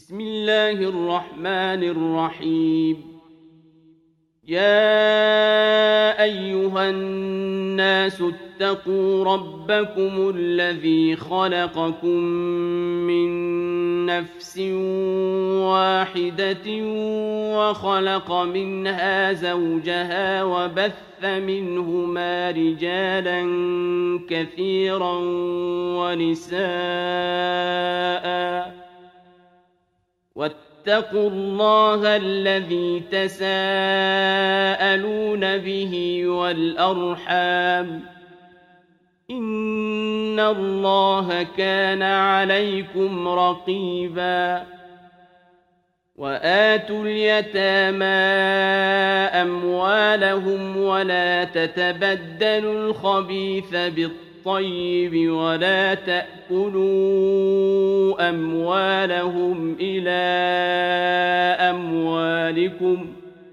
بسم الله الرحمن الرحيم. يا أيها الناس اتقوا ربكم الذي خلقكم من نفس واحدة وخلق منها زوجها وبث منهما رجالا كثيرا ونساء واتقوا الله الذي تساءلون به والأرحام إن الله كان عليكم رقيبا. وآتوا اليتامى أموالهم ولا تتبدلوا الخبيث بالطيب ولا تأكلوا أموالهم إلى أموالكم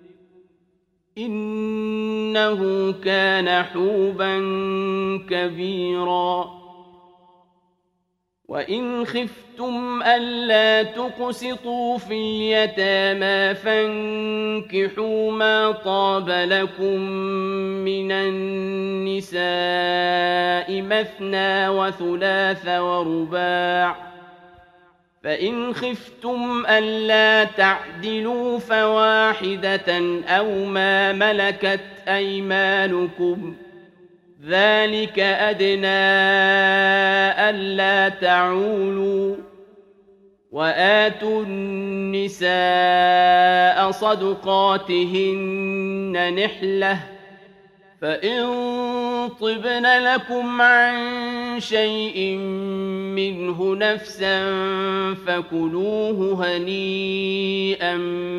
إنه كان حوبا كبيرا. وإن خفتم ألا تقسطوا في اليتامى فانكحوا ما طاب لكم من النساء مثنى وثلاث ورباع، فإن خفتم ألا تعدلوا فواحدة أو ما ملكت أيمانكم ذلك أدنى ألا تعولوا. وآتوا النساء صدقاتهن نحلة، فإن طبن لكم عن شيء منه نفسا فكلوه هنيئا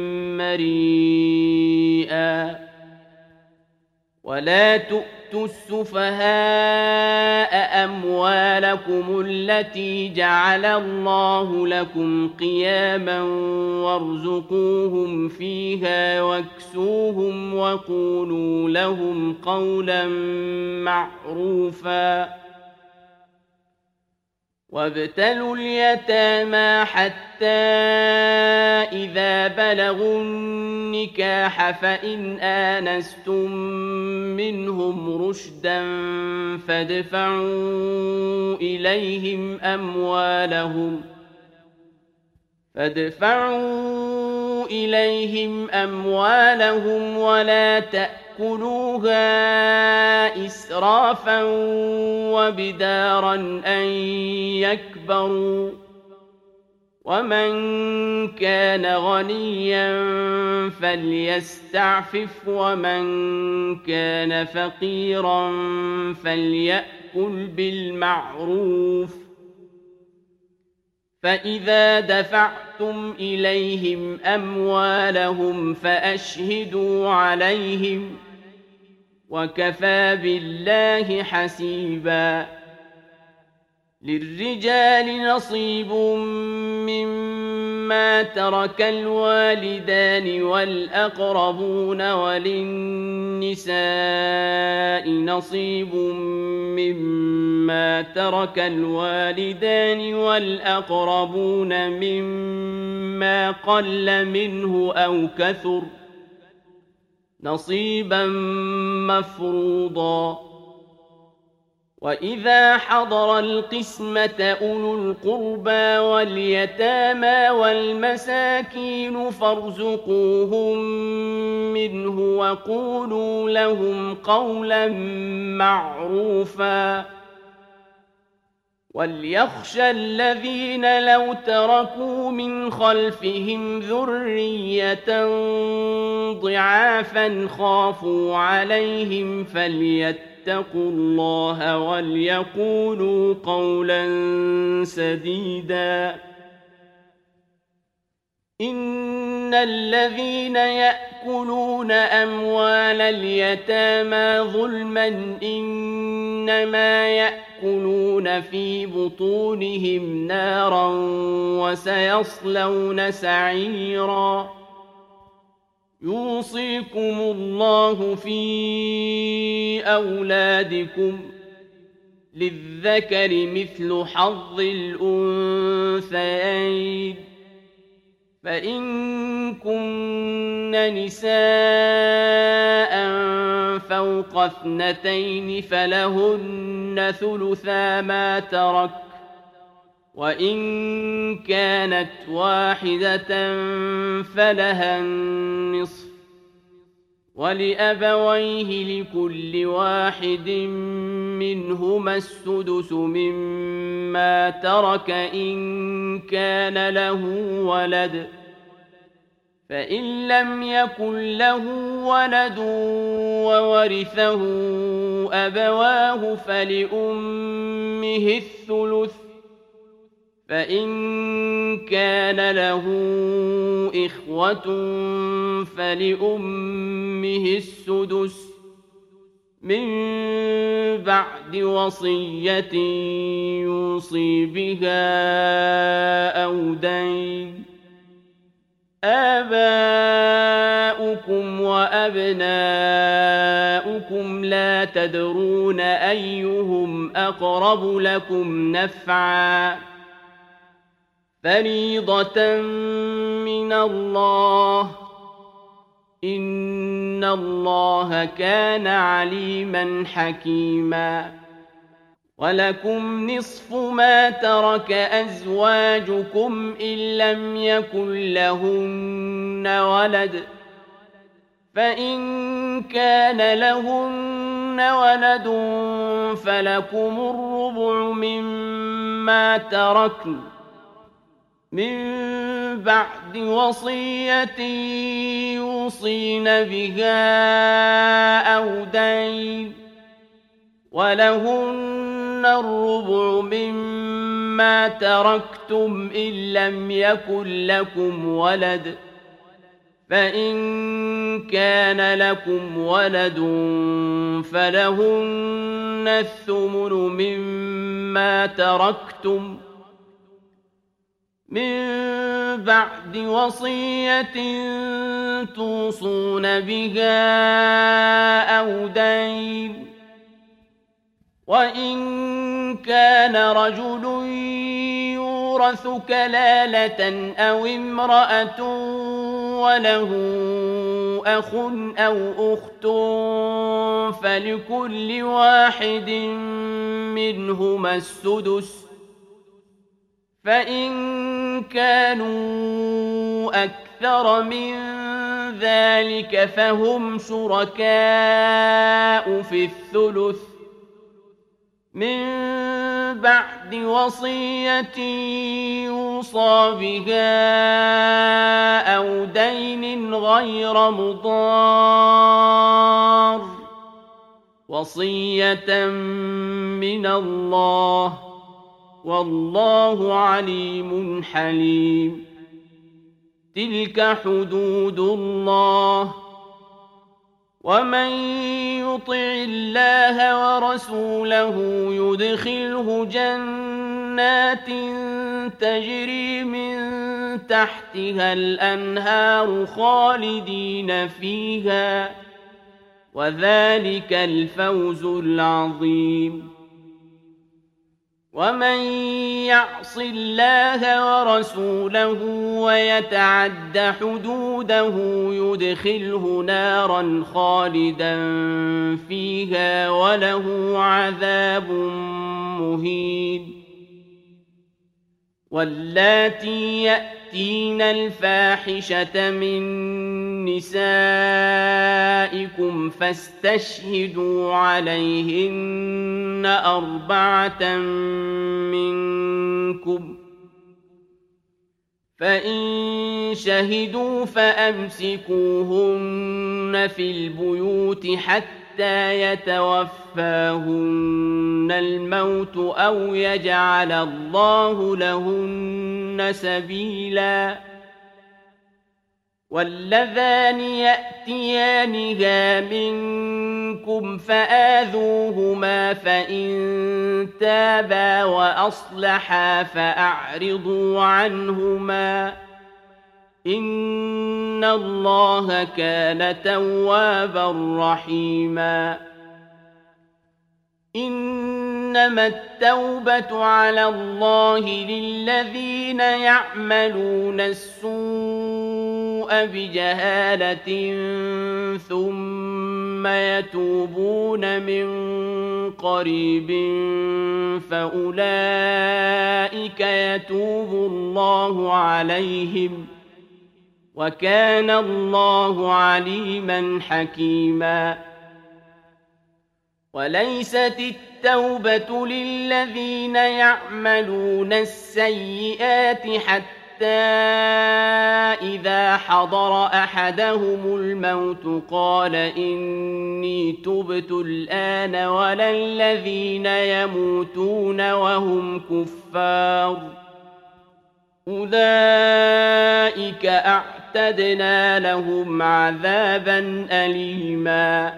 مريئا. ولا تؤتوا السفهاء أموالكم التي جعل الله لكم قياما وارزقوهم فيها واكسوهم وقولوا لهم قولا معروفا. وابتلوا اليتامى حتى إذا بلغوا النكاح فإن آنستم منهم رشدا فادفعوا إليهم أموالهم ولا تأكلوها إسرافا وبدارا أن يكبروا. ومن كان غنيا فليستعفف ومن كان فقيرا فليأكل بالمعروف. فإذا دفعتم إليهم أموالهم فأشهدوا عليهم وكفى بالله حسيبا. للرجال نصيب مما ترك الوالدان والأقربون وللنساء نصيب مما ترك الوالدان والأقربون مما قل منه أو كثر نصيبا مفروضا. وإذا حضر القسمة أولو القربى واليتامى والمساكين فارزقوهم منه وقولوا لهم قولا معروفا. وليخشى الذين لو تركوا من خلفهم ذرية ضعافا خافوا عليهم فليتقوا الله وليقولوا قولا سديدا. إن الذين يأكلون أموال اليتامى ظلما إنما يأكلون في بطونهم نارا وسيصلون سعيرا. يوصيكم الله في أولادكم للذكر مثل حظ الأنثيين فإن كن نساء فوق 2 فلهن ثلثا ما ترك، وإن كانت واحدة فلها النصف، ولأبويه لكل واحد منهما السدس مما ترك إن كان له ولد، فإن لم يكن له ولد وورثه أبواه فلأمه الثلث، فإن كان له إخوة فلأمه السدس من بعد وصية يوصي بها أو دين. آباؤكم وأبناؤكم لا تدرون أيهم أقرب لكم نفعا، فريضة من الله، إن الله كان عليما حكيما. ولكم نصف ما ترك أزواجكم إن لم يكن لهن ولد، فإن كان لهن ولد فلكم الربع مما تركن من بعد وصية يوصين بها أو دين، ولهن الربع مما تركتم إن لم يكن لكم ولد، فإن كان لكم ولد فلهن الثمن مما تركتم من بعد وصية توصون بها أو دين. وإن كان رجل يورث كلالة أو امرأة وله أخ أو أخت فلكل واحد منهما السدس، فإن كانوا أكثر من ذلك فهم شركاء في الثلث من بعد وصية يوصى بها أو دين غير مضار، وصية من الله، والله عليم حليم. تلك حدود الله، ومن يطع الله ورسوله يدخله جنات تجري من تحتها الأنهار خالدين فيها، وذلك الفوز العظيم. ومن يعص الله ورسوله ويتعد حدوده يدخله نارا خالدا فيها وله عذاب مهين. واللاتي يأتين الفاحشة من نسائكم فاستشهدوا عليهن 4 منكم، فإن شهدوا فأمسكوهن في البيوت حتى يتوفاهن الموت أو يجعل الله لهن سبيلا. واللذان يأتيانها منكم فآذوهما فإن تابا وأصلحا فأعرضوا عنهما، إن الله كان توابا رحيما. إنما التوبة على الله للذين يعملون السوء السوء بجهالة ثم يتوبون من قريب فأولئك يتوب الله عليهم وكان الله عليما حكيما وليست التوبة للذين يعملون السيئات حتى إذا حضر أحدهم الموت قال إني تبت الآن ولا الذين يموتون وهم كفار أولئك أعتدنا لهم عذابا أليما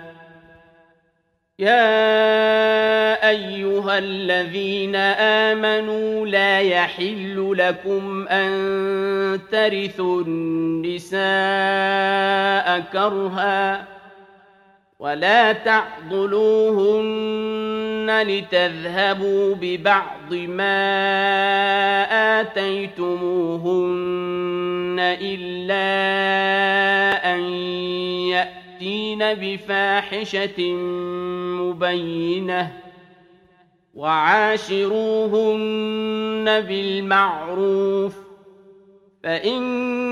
يا أيها الذين آمنوا لا يحل لكم أن ترثوا النساء كرها ولا تعضلوهن لتذهبوا ببعض ما آتيتموهن إلا أن يأتين بفاحشة مبينة وعاشروهن بالمعروف فإن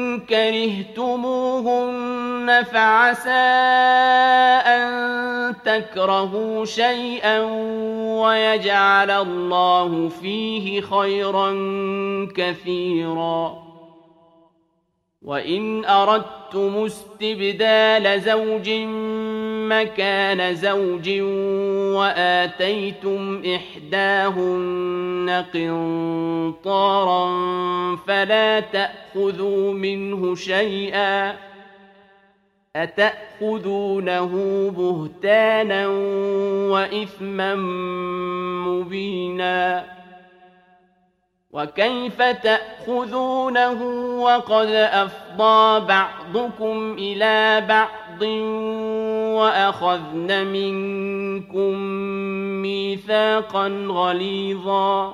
كرهتموهن فعسى أن تكرهوا شيئا ويجعل الله فيه خيرا كثيرا وإن أردتم استبدال زوج مكان زوج وآتيتم إحداهن قنطارا فلا تأخذوا منه شيئا أتأخذونه بهتانا وإثما مبينا وكيف تأخذونه وقد أفضى بعضكم إلى بعض وأخذن منكم ميثاقا غليظا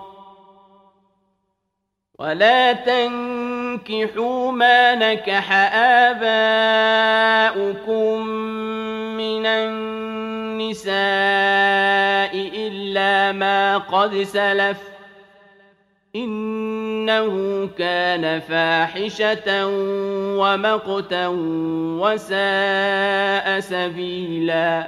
ولا تنكحوا ما نكح آباؤكم من النساء إلا ما قد سلف إنه كان فاحشة ومقتا وساء سبيلا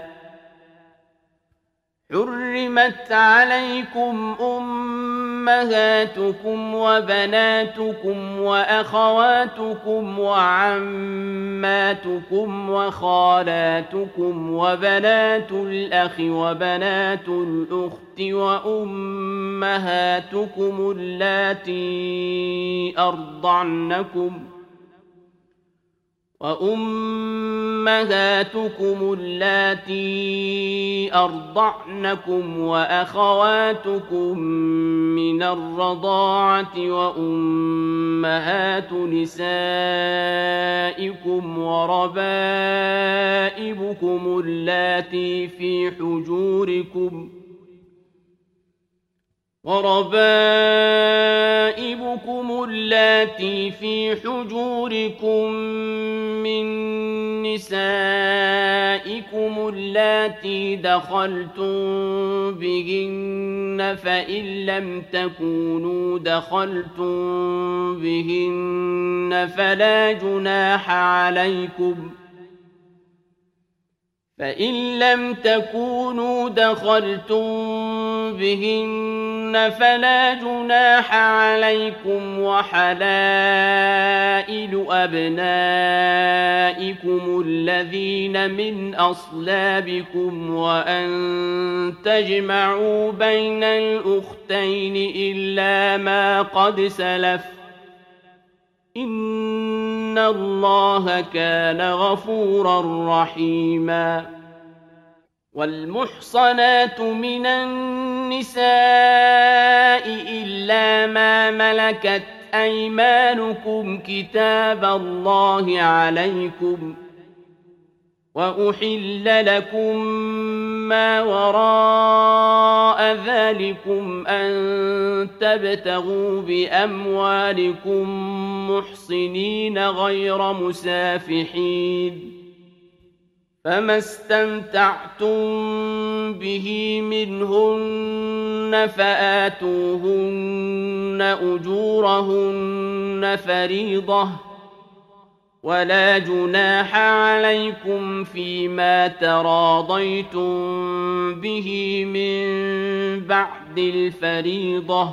حرمت عليكم أمهاتكم وبناتكم وأخواتكم وعماتكم وخالاتكم وبنات الأخ وبنات الأخت وأمهاتكم اللاتي أرضعنكم وأخواتكم من الرضاعة وأمهات نسائكم وربائبكم اللاتي في حجوركم من نسائكم اللاتي دخلتم بهن فإن لم تكونوا دخلتم بهن فلا جناح عليكم وحلائل أبنائكم الذين من أصلابكم وأن تجمعوا بين الأختين إلا ما قد سلف إن الله كان غفورا رحيما والمحصنات من النساء إلا ما ملكت أيمانكم كتاب الله عليكم وأحل لكم ما وراء ذلكم أن تبتغوا بأموالكم محصنين غير مسافحين فما استمتعتم به منهن فآتوهن أجورهن فريضة ولا جناح عليكم فيما تراضيتم به من بعد الفريضة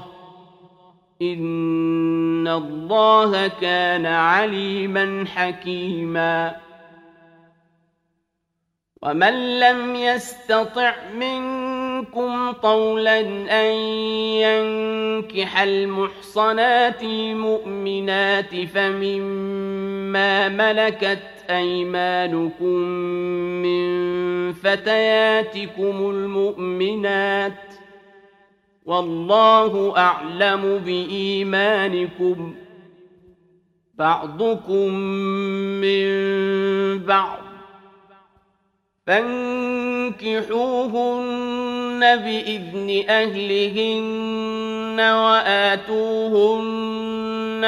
إن الله كان عليما حكيما ومن لم يستطع منكم طولا أن ينكح المحصنات المؤمنات فمما ملكت أيمانكم من فتياتكم المؤمنات والله أعلم بإيمانكم بعضكم من بعض فانكحوهن بإذن أهلهن وآتوهن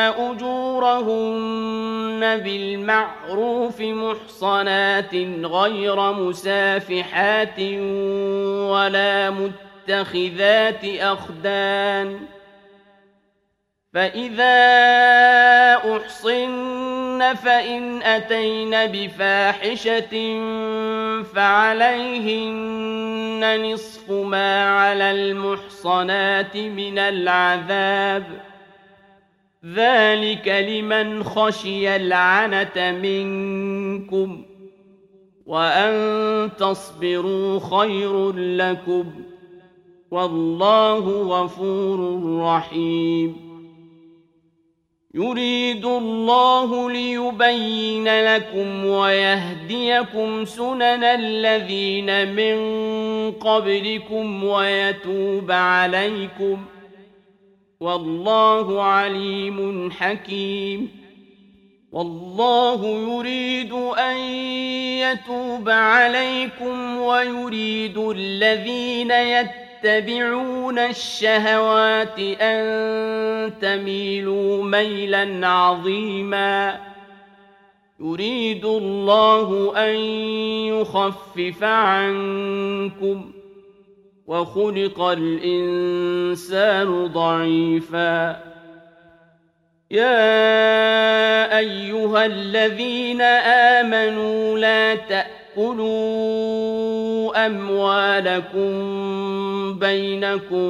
أجورهن بالمعروف محصنات غير مسافحات ولا متخذات أخدان فإذا أحصن فإن أتين بفاحشة فعليهن نصف ما على المحصنات من العذاب ذلك لمن خشي العنة منكم وأن تصبروا خير لكم والله غفور رحيم يريد الله ليبين لكم ويهديكم سنن الذين من قبلكم ويتوب عليكم والله عليم حكيم والله يريد أن يتوب عليكم ويريد الذين يتبعون الشهوات أن تميلوا ميلا عظيما يريد الله أن يخفف عنكم وخلق الإنسان ضعيفا يا أيها الذين آمنوا لا تأكلوا أموالكم بينكم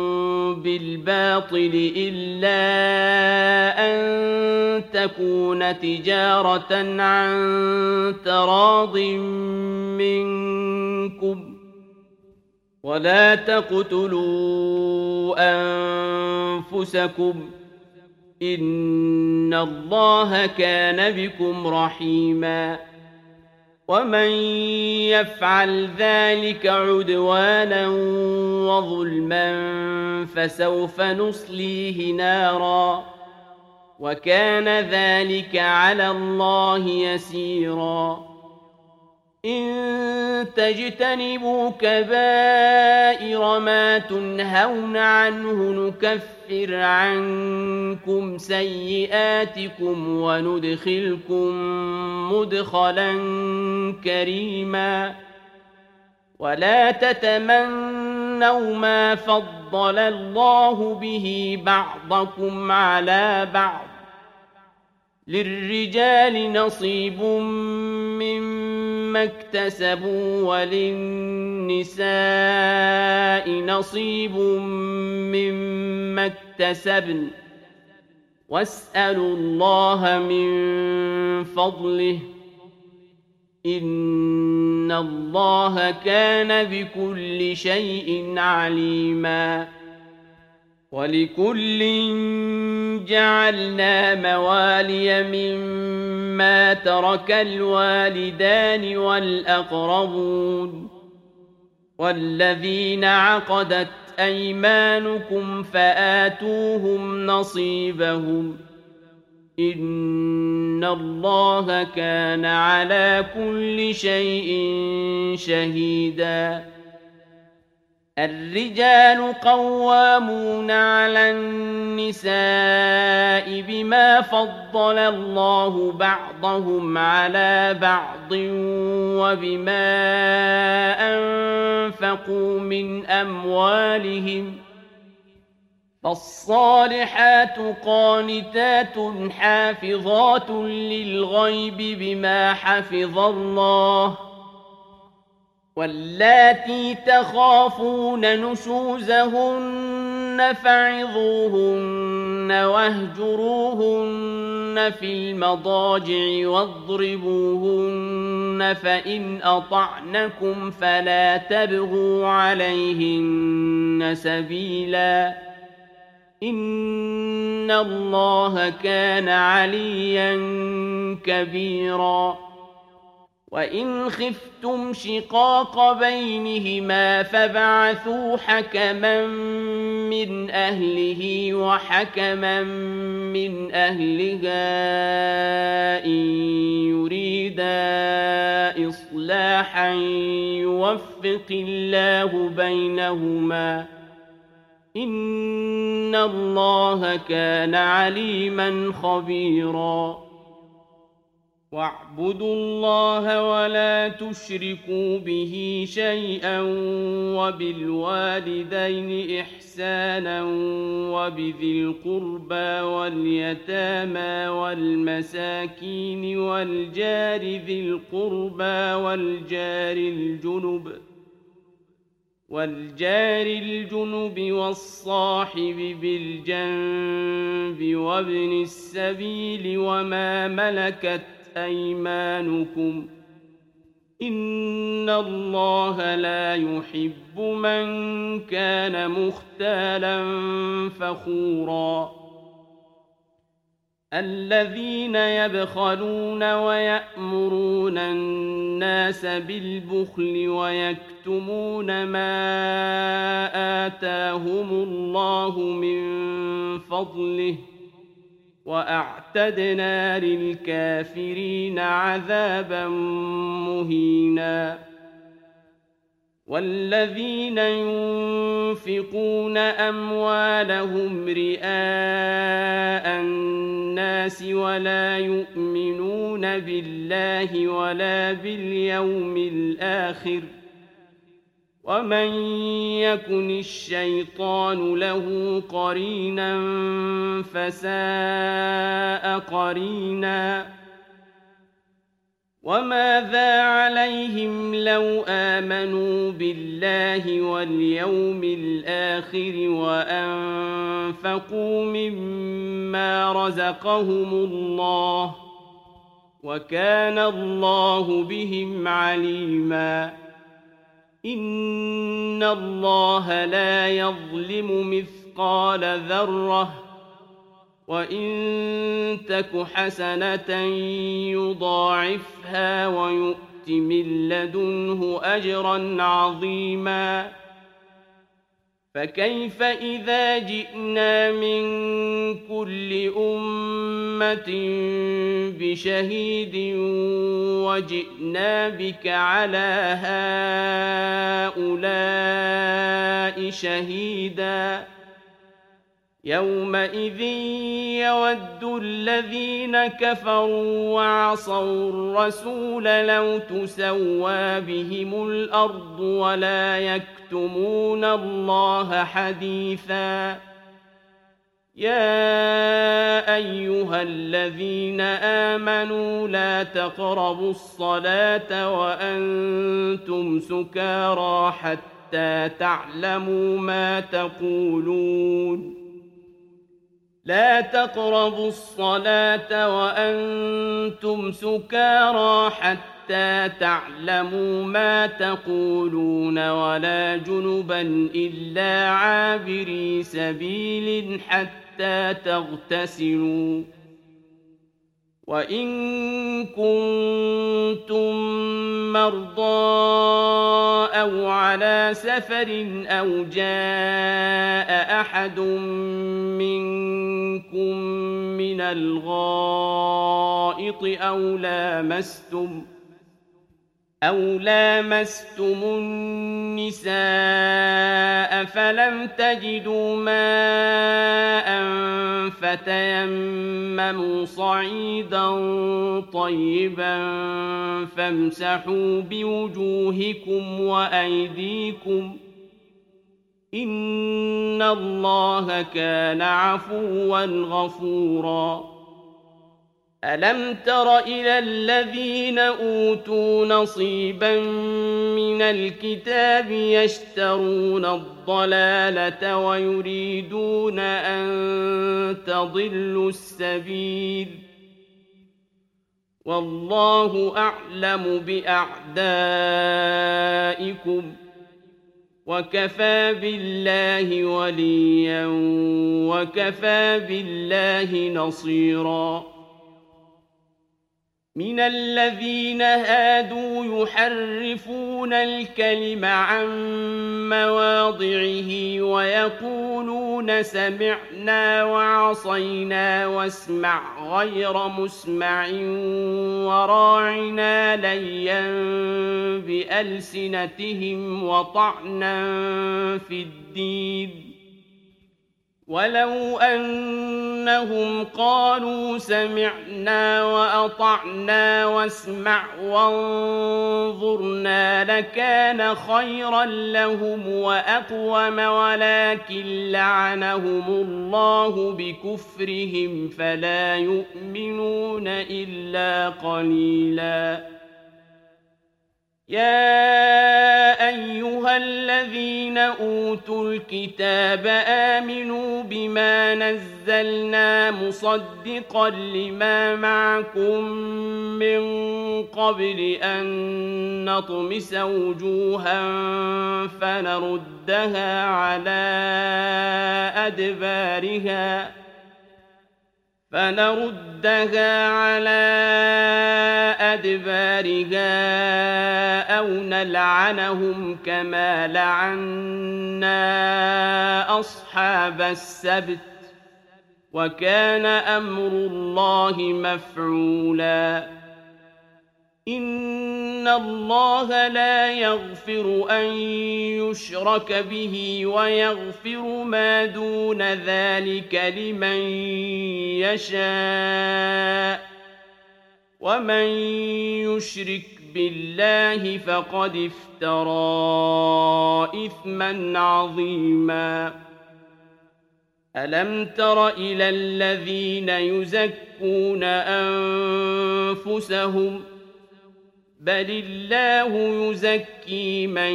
بالباطل إلا أن تكون تجارة عن تراض منكم ولا تقتلوا أنفسكم إن الله كان بكم رحيما ومن يفعل ذلك عدوانا وظلما فسوف نصليه نارا وكان ذلك على الله يسيرا إن تجتنبوا كبائر ما تنهون عنه نكفر عنكم سيئاتكم وندخلكم مدخلا كريما ولا تتمنوا ما فضل الله به بعضكم على بعض للرجال نصيب مما اكتسبوا وللنساء نصيب مما اكتسبن واسألوا الله من فضله إن الله كان بكل شيء عليما ولكل جعلنا موالي مما ترك الوالدان والأقربون والذين عقدت أيمانكم فآتوهم نصيبهم إن الله كان على كل شيء شهيداً الرجال قوامون على النساء بما فضل الله بعضهم على بعض وبما أنفقوا من أموالهم فالصالحات قانتات حافظات للغيب بما حفظ الله واللاتي تخافون نشوزهن فعظوهن واهجروهن في المضاجع واضربوهن فإن أطعنكم فلا تبغوا عليهن سبيلا إن الله كان عليا كبيرا وإن خفتم شقاق بينهما فابعثوا حكما من أهله وحكما من أهلها إن يريدا إصلاحا يوفق الله بينهما إن الله كان عليما خبيرا واعبدوا الله ولا تشركوا به شيئا وبالوالدين إحسانا وبذي القربى واليتامى والمساكين والجار ذي القربى والجار الجنب والصاحب بالجنب وابن السبيل وما ملكت أيمانكم إن الله لا يحب من كان مختالا فخورا الذين يبخلون ويأمرون الناس بالبخل ويكتمون ما آتاهم الله من فضله وأعتدنا للكافرين عذابا مهينا والذين ينفقون أموالهم رئاء الناس ولا يؤمنون بالله ولا باليوم الآخر ومن يكن الشيطان له قرينا فساء قرينا وماذا عليهم لو آمنوا بالله واليوم الآخر وأنفقوا مما رزقهم الله وكان الله بهم عليما إن الله لا يظلم مثقال ذرة وإن تك حسنة يضاعفها ويؤت من لدنه أجرا عظيما فكيف إذا جئنا من كل أمة بشهيد وجئنا بك على هؤلاء شهيدا يومئذ يود الذين كفروا وعصوا الرسول لو تسوى بهم الأرض ولا يكتمون الله حديثا يا أيها الذين آمنوا لا تقربوا الصلاة وأنتم سكارى حتى تعلموا ما تقولون لا تقربوا الصلاة وأنتم سكارى حتى تعلموا ما تقولون ولا جنبا إلا عابري سبيل حتى تغتسلوا وإن كنتم مرضى أو على سفر أو جاء أحد منكم من الغائط أَوْ لَامَسْتُمُ النِّسَاءَ فَلَمْ تَجِدُوا مَاءً فَتَيَمَّمُوا صَعِيدًا طَيِّبًا فَامْسَحُوا بِوُجُوهِكُمْ وَأَيْدِيكُمْ ۗ إِنَّ اللَّهَ كَانَ عَفُوًّا غَفُورًا. أَلَمْ تَرَ إِلَى الَّذِينَ أُوتُوا نَصِيبًا مِّنَ الْكِتَابِ يَشْتَرُونَ الضَّلَالَةَ وَيُرِيدُونَ أَن تَضِلُّوا السَّبِيلَ ۗ وَاللَّهُ أَعْلَمُ بِأَعْدَائِكُمْ ۚ وَكَفَىٰ بِاللَّهِ وَلِيًّا وَكَفَىٰ بِاللَّهِ نَصِيرًا. مِنَ الَّذِينَ هَادُوا يُحَرِّفُونَ الْكَلِمَ عَن مَّوَاضِعِهِ وَيَقُولُونَ سَمِعْنَا وَعَصَيْنَا وَاسْمَعْ غَيْرَ مُسْمَعٍ وَرَاعِنَا لَيًّا بِأَلْسِنَتِهِمْ وَطَعْنًا فِي الدِّينِ ۚ وَلَوْ أَنَّهُمْ قَالُوا سَمِعْنَا وَأَطَعْنَا وَاسْمَعْ وَانظُرْنَا لَكَانَ خَيْرًا لَّهُمْ وَأَقْوَمَ، وَلَٰكِن لَّعَنَهُمُ اللَّهُ بِكُفْرِهِمْ فَلَا يُؤْمِنُونَ إِلَّا قَلِيلًا. يَا أَيُّهَا الَّذِينَ أُوتُوا الْكِتَابَ آمِنُوا بِمَا نَزَّلْنَا مُصَدِّقًا لِّمَا مَعَكُم مِّن قَبْلِ أَن نَّطْمِسَ وُجُوهًا فَنَرُدَّهَا عَلَىٰ أَدْبَارِهَا أَوْ نَلْعَنَهُمْ كَمَا لَعَنَّا أَصْحَابَ السَّبْتِ ۚ وَكَانَ أَمْرُ اللَّهِ مَفْعُولًا. إِنَّ اللَّهَ لَا يَغْفِرُ أَن يُشْرَكَ بِهِ وَيَغْفِرُ مَا دُونَ ذَٰلِكَ لِمَن يَشَاءُ ۚ وَمَن يُشْرِكْ بِاللَّهِ فَقَدِ افْتَرَىٰ إِثْمًا عَظِيمًا. أَلَمْ تَرَ إِلَى الَّذِينَ يُزَكُّونَ أَنفُسَهُم ۚ بَلِ اللَّهُ يُزَكِّي مَن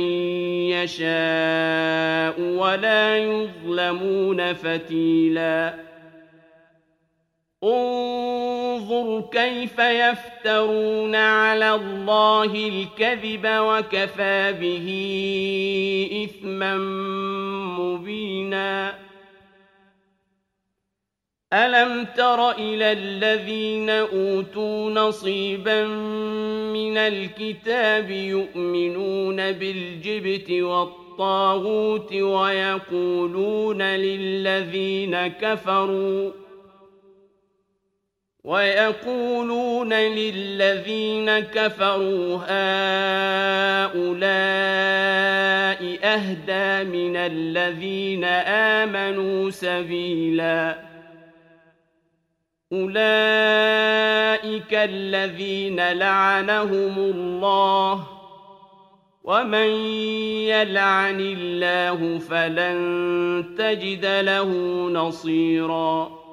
يَشَاءُ وَلَا يُظْلَمُونَ فَتِيلًا. انظُرْ كَيْفَ يَفْتَرُونَ عَلَى اللَّهِ الْكَذِبَ وَكَفَىٰ بِهِ إِثْمًا مُّبِينًا. أَلَمْ تَرَ إِلَى الَّذِينَ أُوتُوا نَصِيبًا مِّنَ الْكِتَابِ يُؤْمِنُونَ بِالْجِبْتِ وَالطَّاغُوتِ وَيَقُولُونَ لِلَّذِينَ كَفَرُوا هَٰؤُلَاءِ أَهْدَىٰ مِنَ الَّذِينَ آمَنُوا سَبِيلًا. أُولَٰئِكَ الَّذِينَ لَعَنَهُمُ اللَّهُ ۖ وَمَن يَلْعَنِ اللَّهُ فَلَن تَجِدَ لَهُ نَصِيرًا.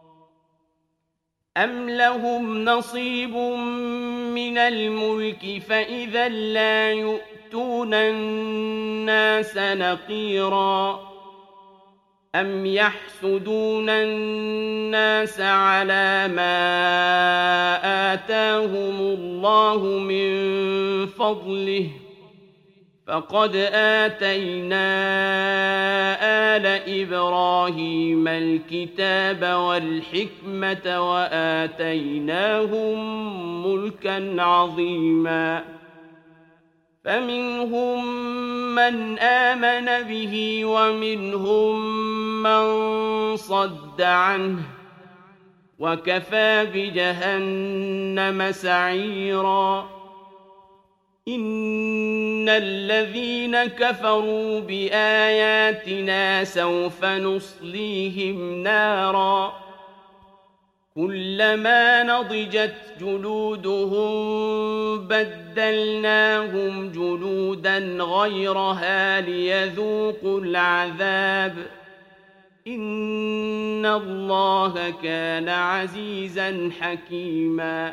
أَمْ لَهُمْ نَصِيبٌ مِّنَ الْمُلْكِ فَإِذًا لَّا يُؤْتُونَ النَّاسَ نَقِيرًا. أَمْ يَحْسُدُونَ النَّاسَ عَلَىٰ مَا آتَاهُمُ اللَّهُ مِن فَضْلِهِ ۖ فَقَدْ آتَيْنَا آلَ إِبْرَاهِيمَ الْكِتَابَ وَالْحِكْمَةَ وَآتَيْنَاهُم مُّلْكًا عَظِيمًا. فَمِنْهُم مَّنْ آمَنَ بِهِ وَمِنْهُم مَّن صَدَّ عَنْهُ ۚ وَكَفَىٰ بِجَهَنَّمَ سَعِيرًا. إن الذين كفروا بآياتنا سوف نصليهم نارا كلما نضجت جلودهم بدلناهم جلودا غيرها ليذوقوا العذاب إن الله كان عزيزا حكيما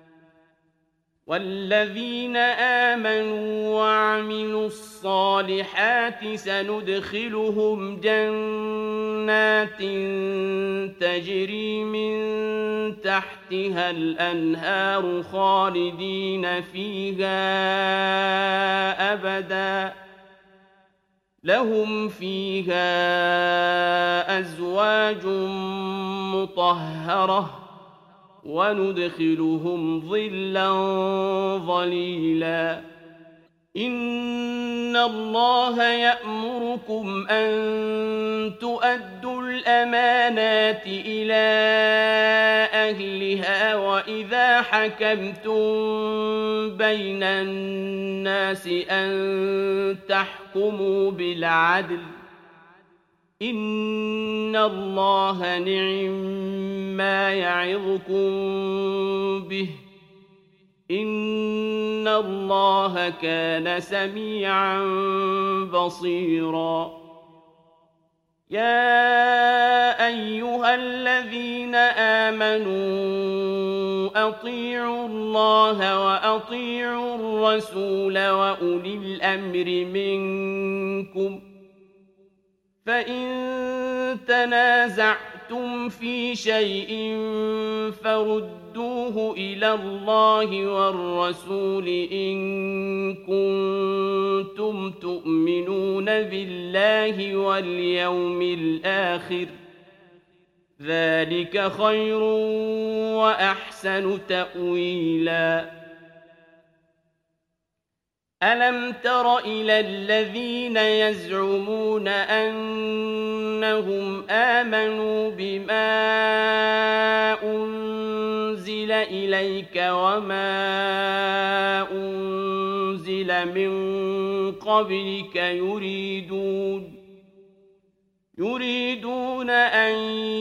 والذين آمنوا وعملوا الصالحات سندخلهم جنات تجري من تحتها الأنهار خالدين فيها أبدا لهم فيها أزواج مطهرة وندخلهم ظلا ظليلا إن الله يأمركم أن تؤدوا الأمانات إلى أهلها وإذا حكمتم بين الناس أن تحكموا بالعدل إن الله نعم يعظكم به إن الله كان سميعا بصيرا يا أيها الذين آمنوا أطيعوا الله وأطيعوا الرسول وأولي الأمر منكم فإن تنازعتم في شيء فردوه إلى الله والرسول إن كنتم تؤمنون بالله واليوم الآخر ذلك خير وأحسن تأويلا ألم تر إلى الذين يزعمون أنهم آمنوا بما أنزل إليك وما أنزل من قبلك يريدون أن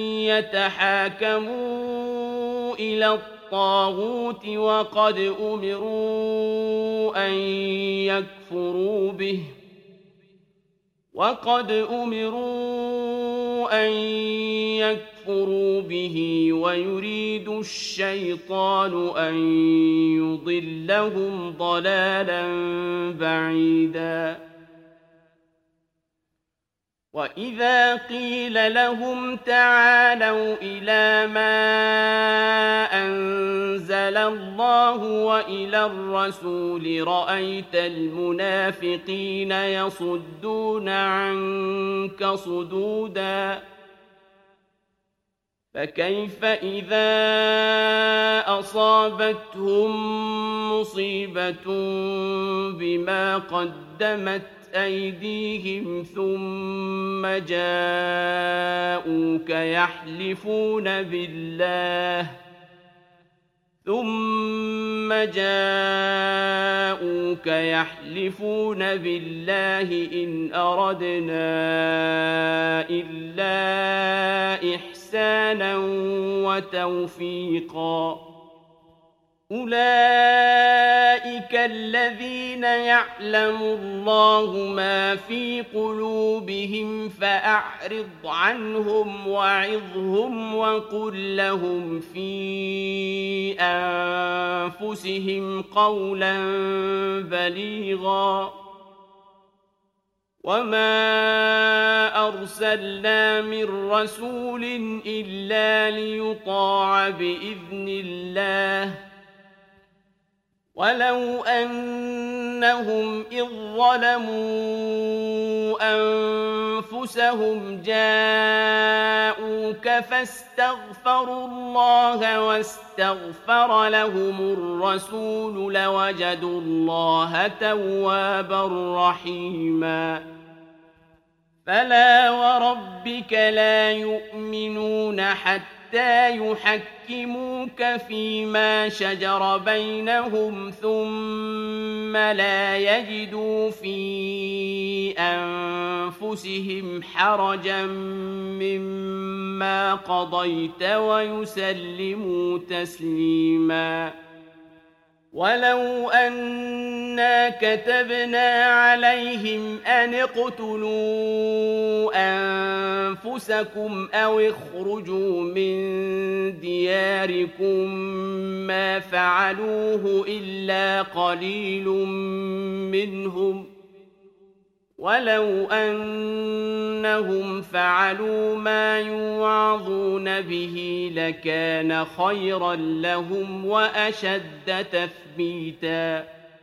يتحاكموا إلى الطاغوت وقد أمروا أن يكفروا به ويريد الشيطان أن يضلهم ضلالا بعيدا وإذا قيل لهم تعالوا إلى ما أنزل الله وإلى الرسول رأيت المنافقين يصدون عنك صدودا فكيف إذا أصابتهم مصيبة بما قدمت أيديهم ثم جاءوك يحلفون بالله إن أردنا إلا إحسانا وتوفيقا أولئك الذين يعلم الله ما في قلوبهم فأعرض عنهم وعظهم وقل لهم في أنفسهم قولا بليغا وما أرسلنا من رسول إلا ليطاع بإذن الله ولو أنهم إذ ظلموا أنفسهم جاءوك فاستغفروا الله واستغفر لهم الرسول لوجدوا الله توابا رحيما فلا وربك لا يؤمنون حتى حتى يحكموك فيما شجر بينهم ثم لا يجدوا في أنفسهم حرجا مما قضيت ويسلموا تسليما. ولو أنا كتبنا عليهم أن اقتلوا أنفسكم أو اخرجوا من دياركم ما فعلوه إلا قليل منهم ولو أنهم فعلوا ما يوعظون به لكان خيرا لهم وأشد تثبيتا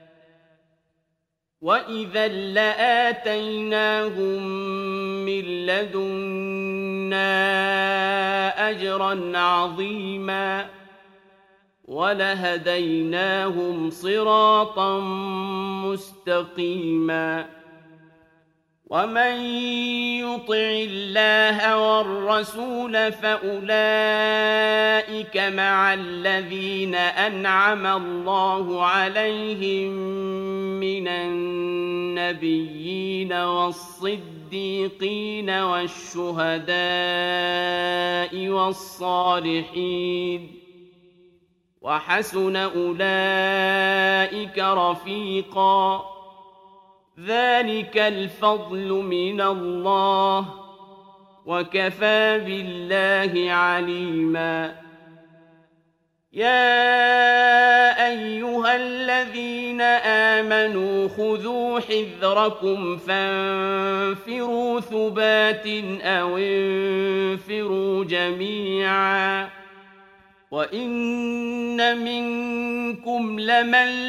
وإذا لآتيناهم من لدنا أجرا عظيما ولهديناهم صراطا مستقيما. ومن يطع الله والرسول فأولئك مع الذين أنعم الله عليهم من النبيين والصديقين والشهداء والصالحين وحسن أولئك رفيقا. ذلك الفضل من الله وكفى بالله عليما. يا أيها الذين آمنوا خذوا حذركم فانفروا ثبات أو انفروا جميعا وإن منكم لمن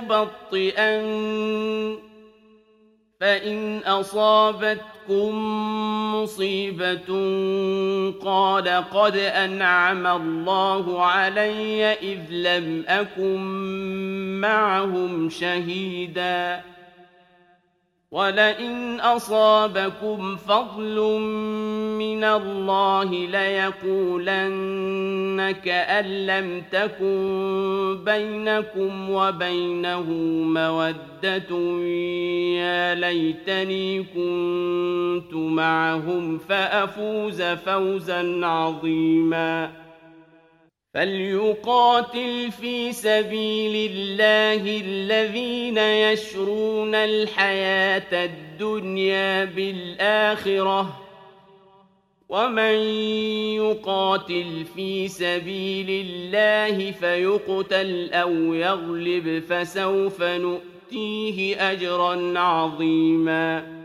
ليبطئن فإن أصابتكم مصيبة قال قد أنعم الله علي إذ لم أكن معهم شهيدا ولئن أصابكم فضل من الله ليقولن كأن لم تكن بينكم وبينه مودة يا ليتني كنت معهم فأفوز فوزا عظيما. فليقاتل في سبيل الله الذين يشرون الحياة الدنيا بالآخرة ومن يقاتل في سبيل الله فيقتل أو يغلب فسوف نؤتيه أجرا عظيما.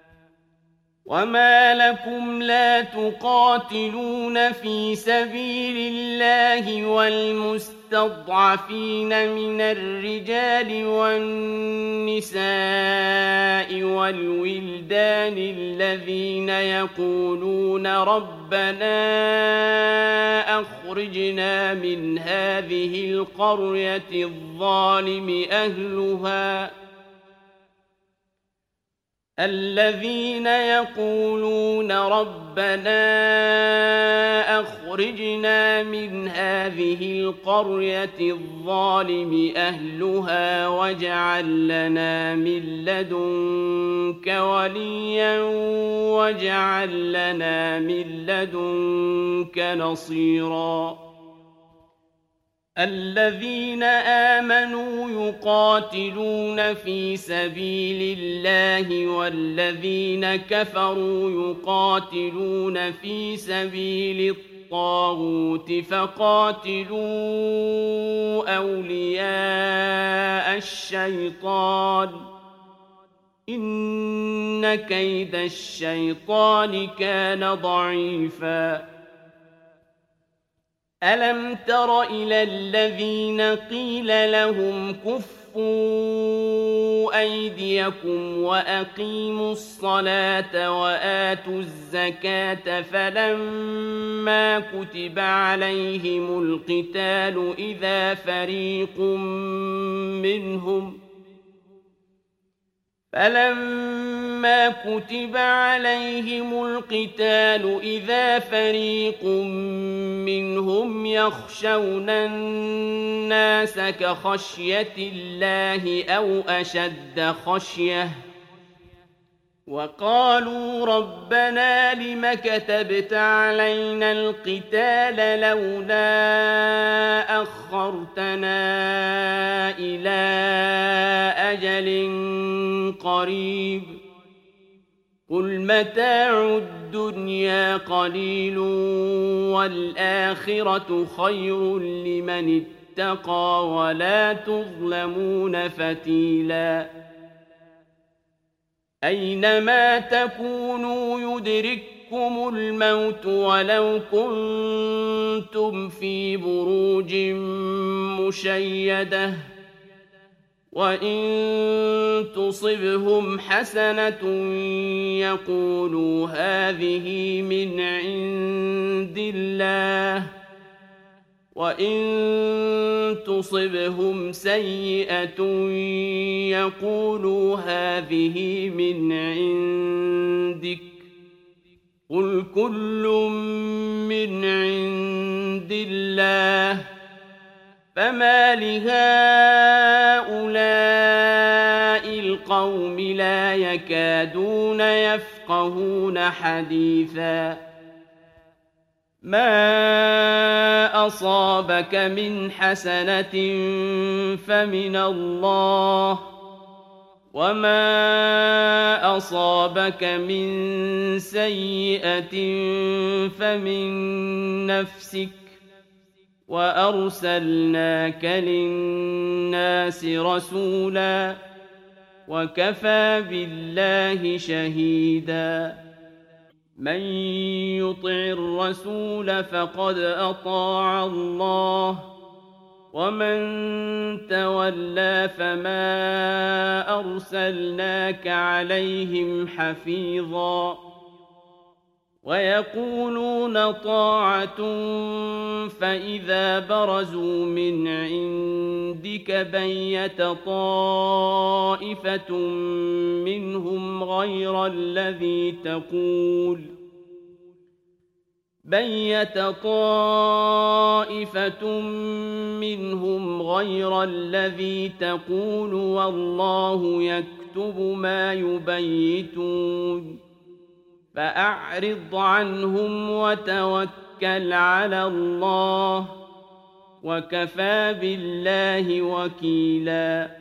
وما لكم لا تقاتلون في سبيل الله والمستضعفين من الرجال والنساء والولدان الذين يقولون ربنا أخرجنا من هذه القرية الظالم أهلها الذين يقولون ربنا أخرجنا من هذه القرية الظالم أهلها واجعل لنا من لدنك وليا واجعل لنا من لدنك نصيرا. الذين آمنوا يقاتلون في سبيل الله والذين كفروا يقاتلون في سبيل الطاغوت فقاتلوا أولياء الشيطان إن كيد الشيطان كان ضعيفا. ألم تر إلى الذين قيل لهم كفوا أيديكم وأقيموا الصلاة وآتوا الزكاة فلما كتب عليهم القتال إذا فريق فلما كتب عليهم القتال إذا فريق منهم يخشون الناس كخشية الله أو أشد خشية وقالوا ربنا لم كتبت علينا القتال لولا أخرتنا إلى أجل قريب قل متاع الدنيا قليل والآخرة خير لمن اتقى ولا تظلمون فتيلا أينما تكونوا يدرككم الموت ولو كنتم في بروج مشيدة وإن تصبهم حسنة يقولوا هذه من عند الله وإن تصبهم سيئة يقولوا هذه من عندك قل كل من عند الله فما لهؤلاء القوم لا يكادون يفقهون حديثا ما أصابك من حسنة فمن الله وما أصابك من سيئة فمن نفسك وأرسلناك للناس رسولا وكفى بالله شهيدا من يطع الرسول فقد أطاع الله ومن تولى فما أرسلناك عليهم حفيظا ويقولون طاعة فإذا برزوا من عندك بيت طائفة منهم غير الذي تقول والله يكتب ما يبيتون فأعرض عنهم وتوكل على الله وكفى بالله وكيلا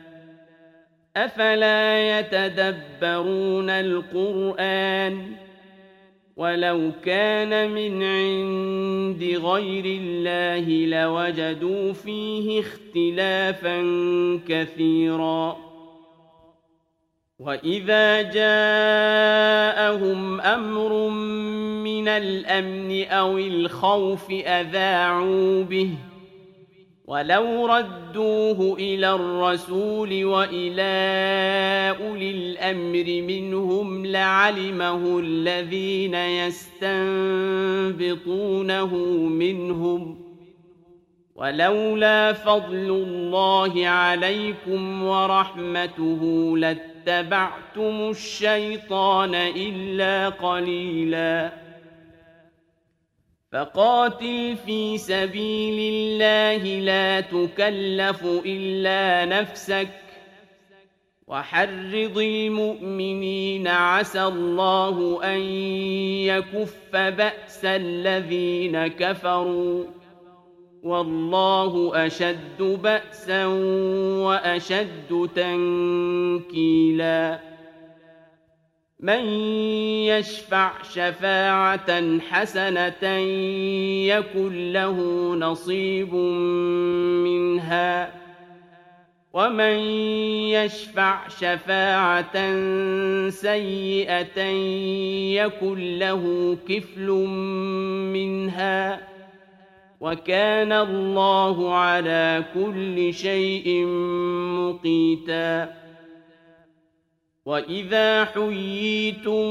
أفلا يتدبرون القرآن ولو كان من عند غير الله لوجدوا فيه اختلافا كثيرا وإذا جاءهم أمر من الأمن أو الخوف أذاعوا به ولو ردوه إلى الرسول وإلى أولي الأمر منهم لعلمه الذين يستنبطونه منهم ولولا فضل الله عليكم ورحمته لاتبعتم الشيطان إلا قليلا فقاتل في سبيل الله لا تكلف إلا نفسك وحرض المؤمنين عسى الله أن يكف بأس الذين كفروا والله أشد بأسا وأشد تنكيلا من يشفع شفاعة حسنة يكن له نصيب منها ومن يشفع شفاعة سيئة يكن له كفل منها وكان الله على كل شيء مقيتا وإذا حييتم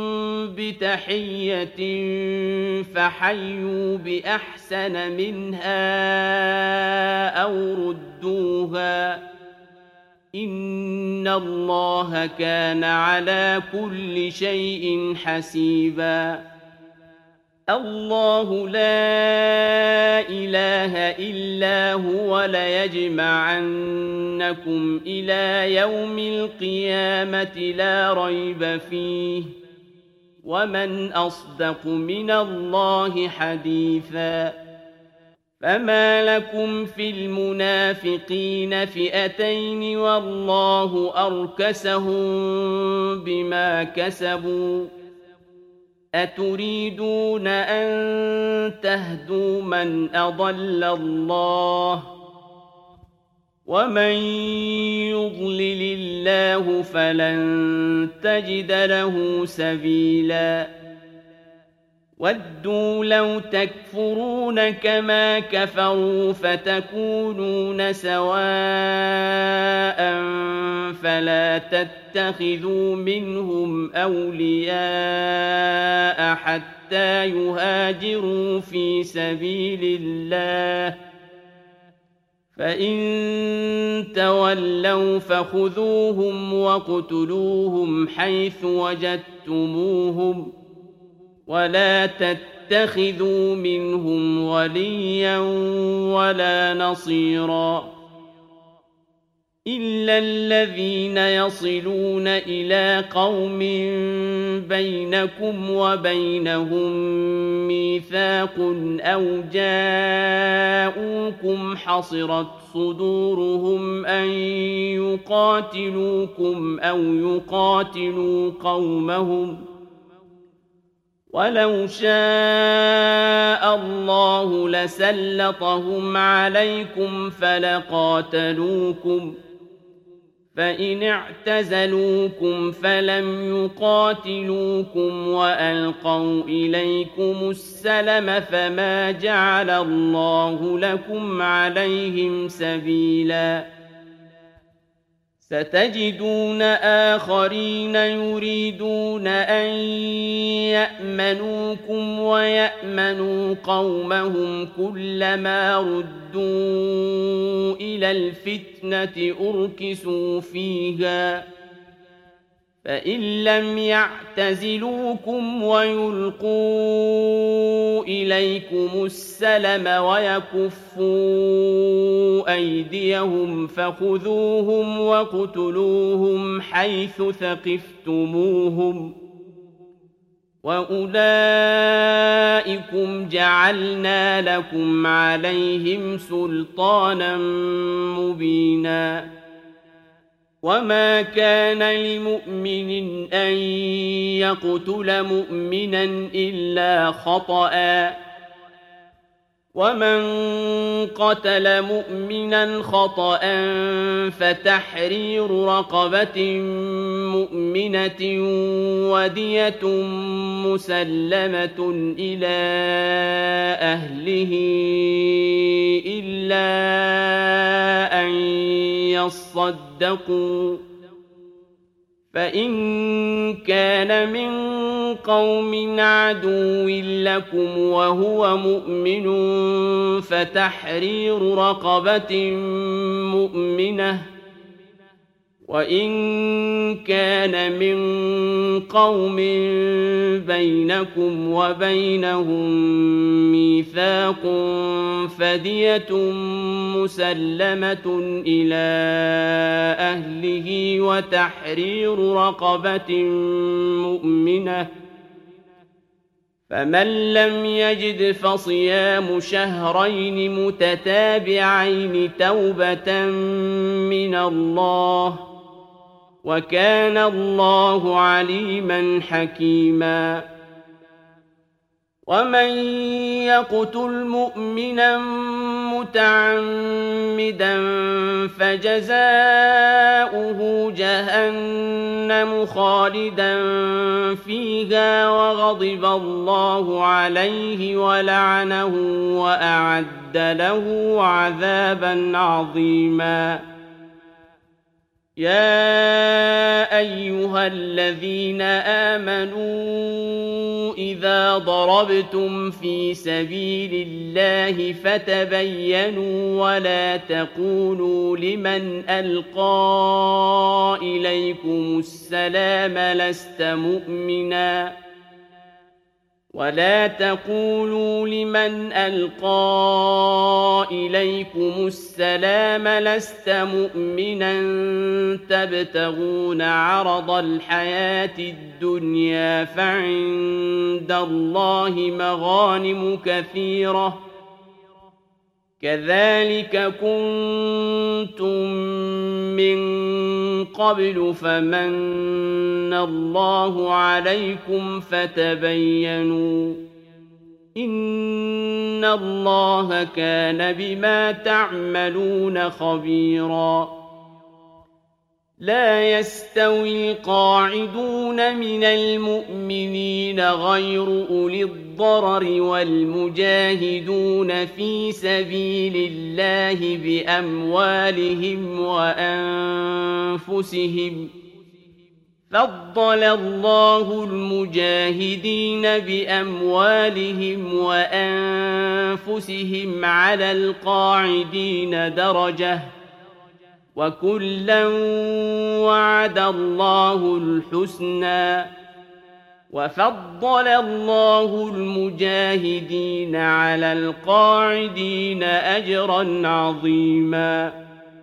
بتحية فحيوا بأحسن منها أو ردوها إن الله كان على كل شيء حسيبا الله لا إله إلا هو ليجمعنكم إلى يوم القيامة لا ريب فيه ومن أصدق من الله حديثا فما لكم في المنافقين فئتين والله أركسهم بما كسبوا أتريدون أن تهدوا من أضل الله ومن يضلل الله فلن تجد له سبيلا ودوا لو تكفرون كما كفروا فتكونون سواء فلا تتخذوا منهم أولياء حتى يهاجروا في سبيل الله فإن تولوا فخذوهم واقتلوهم حيث وجدتموهم ولا تتخذوا منهم وليا ولا نصيرا إلا الذين يصلون إلى قوم بينكم وبينهم ميثاق أو جاءوكم حصرت صدورهم أن يقاتلوكم أو يقاتلوا قومهم ولو شاء الله لسلطهم عليكم فلقاتلوكم فإن اعتزلوكم فلم يقاتلوكم وألقوا إليكم السلم فما جعل الله لكم عليهم سبيلا ستجدون آخرين يريدون أن يأمنوكم ويأمنوا قومهم كلما ردوا إلى الفتنة أركسوا فيها فإن لم يعتزلوكم ويلقوا إليكم السلم ويكفوا أيديهم فخذوهم واقتلوهم حيث ثقفتموهم وأولئكم جعلنا لكم عليهم سلطانا مبينا وما كان لمؤمن أن يقتل مؤمنا إلا خطأ ومن قتل مؤمنا خطأ فتحرير رقبة مؤمنة ودية مسلمة إلى أهله إلا أن يصدقوا فإن كان من قوم عدو لكم وهو مؤمن فتحرير رقبة مؤمنة وإن كان من قوم بينكم وبينهم ميثاق فدية مسلمة إلى أهله وتحرير رقبة مؤمنة فمن لم يجد فصيام شهرين متتابعين توبة من الله وكان الله عليما حكيما ومن يقتل مؤمنا متعمدا فجزاؤه جهنم خالدا فيها وغضب الله عليه ولعنه وأعد له عذابا عظيما يا أيها الذين آمنوا إذا ضربتم في سبيل الله فتبينوا ولا تقولوا لمن ألقى إليكم السلام لست مؤمنا تبتغون عرض الحياة الدنيا فعند الله مغانم كثيرة كذلك كنتم من قبل فمن الله عليكم فتبينوا إن الله كان بما تعملون خبيرا لا يستوي القاعدون من المؤمنين غير أولي الضرر والمجاهدون في سبيل الله بأموالهم وأنفسهم فضل الله المجاهدين بأموالهم وأنفسهم على القاعدين درجة وكلا وعد الله الحسنى وفضل الله المجاهدين على القاعدين أجرا عظيما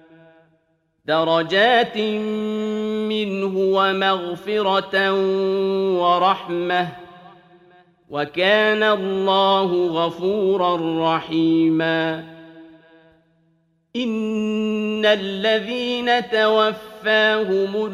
درجات منه ومغفرة ورحمة وكان الله غفورا رحيما إن الذين توفاهم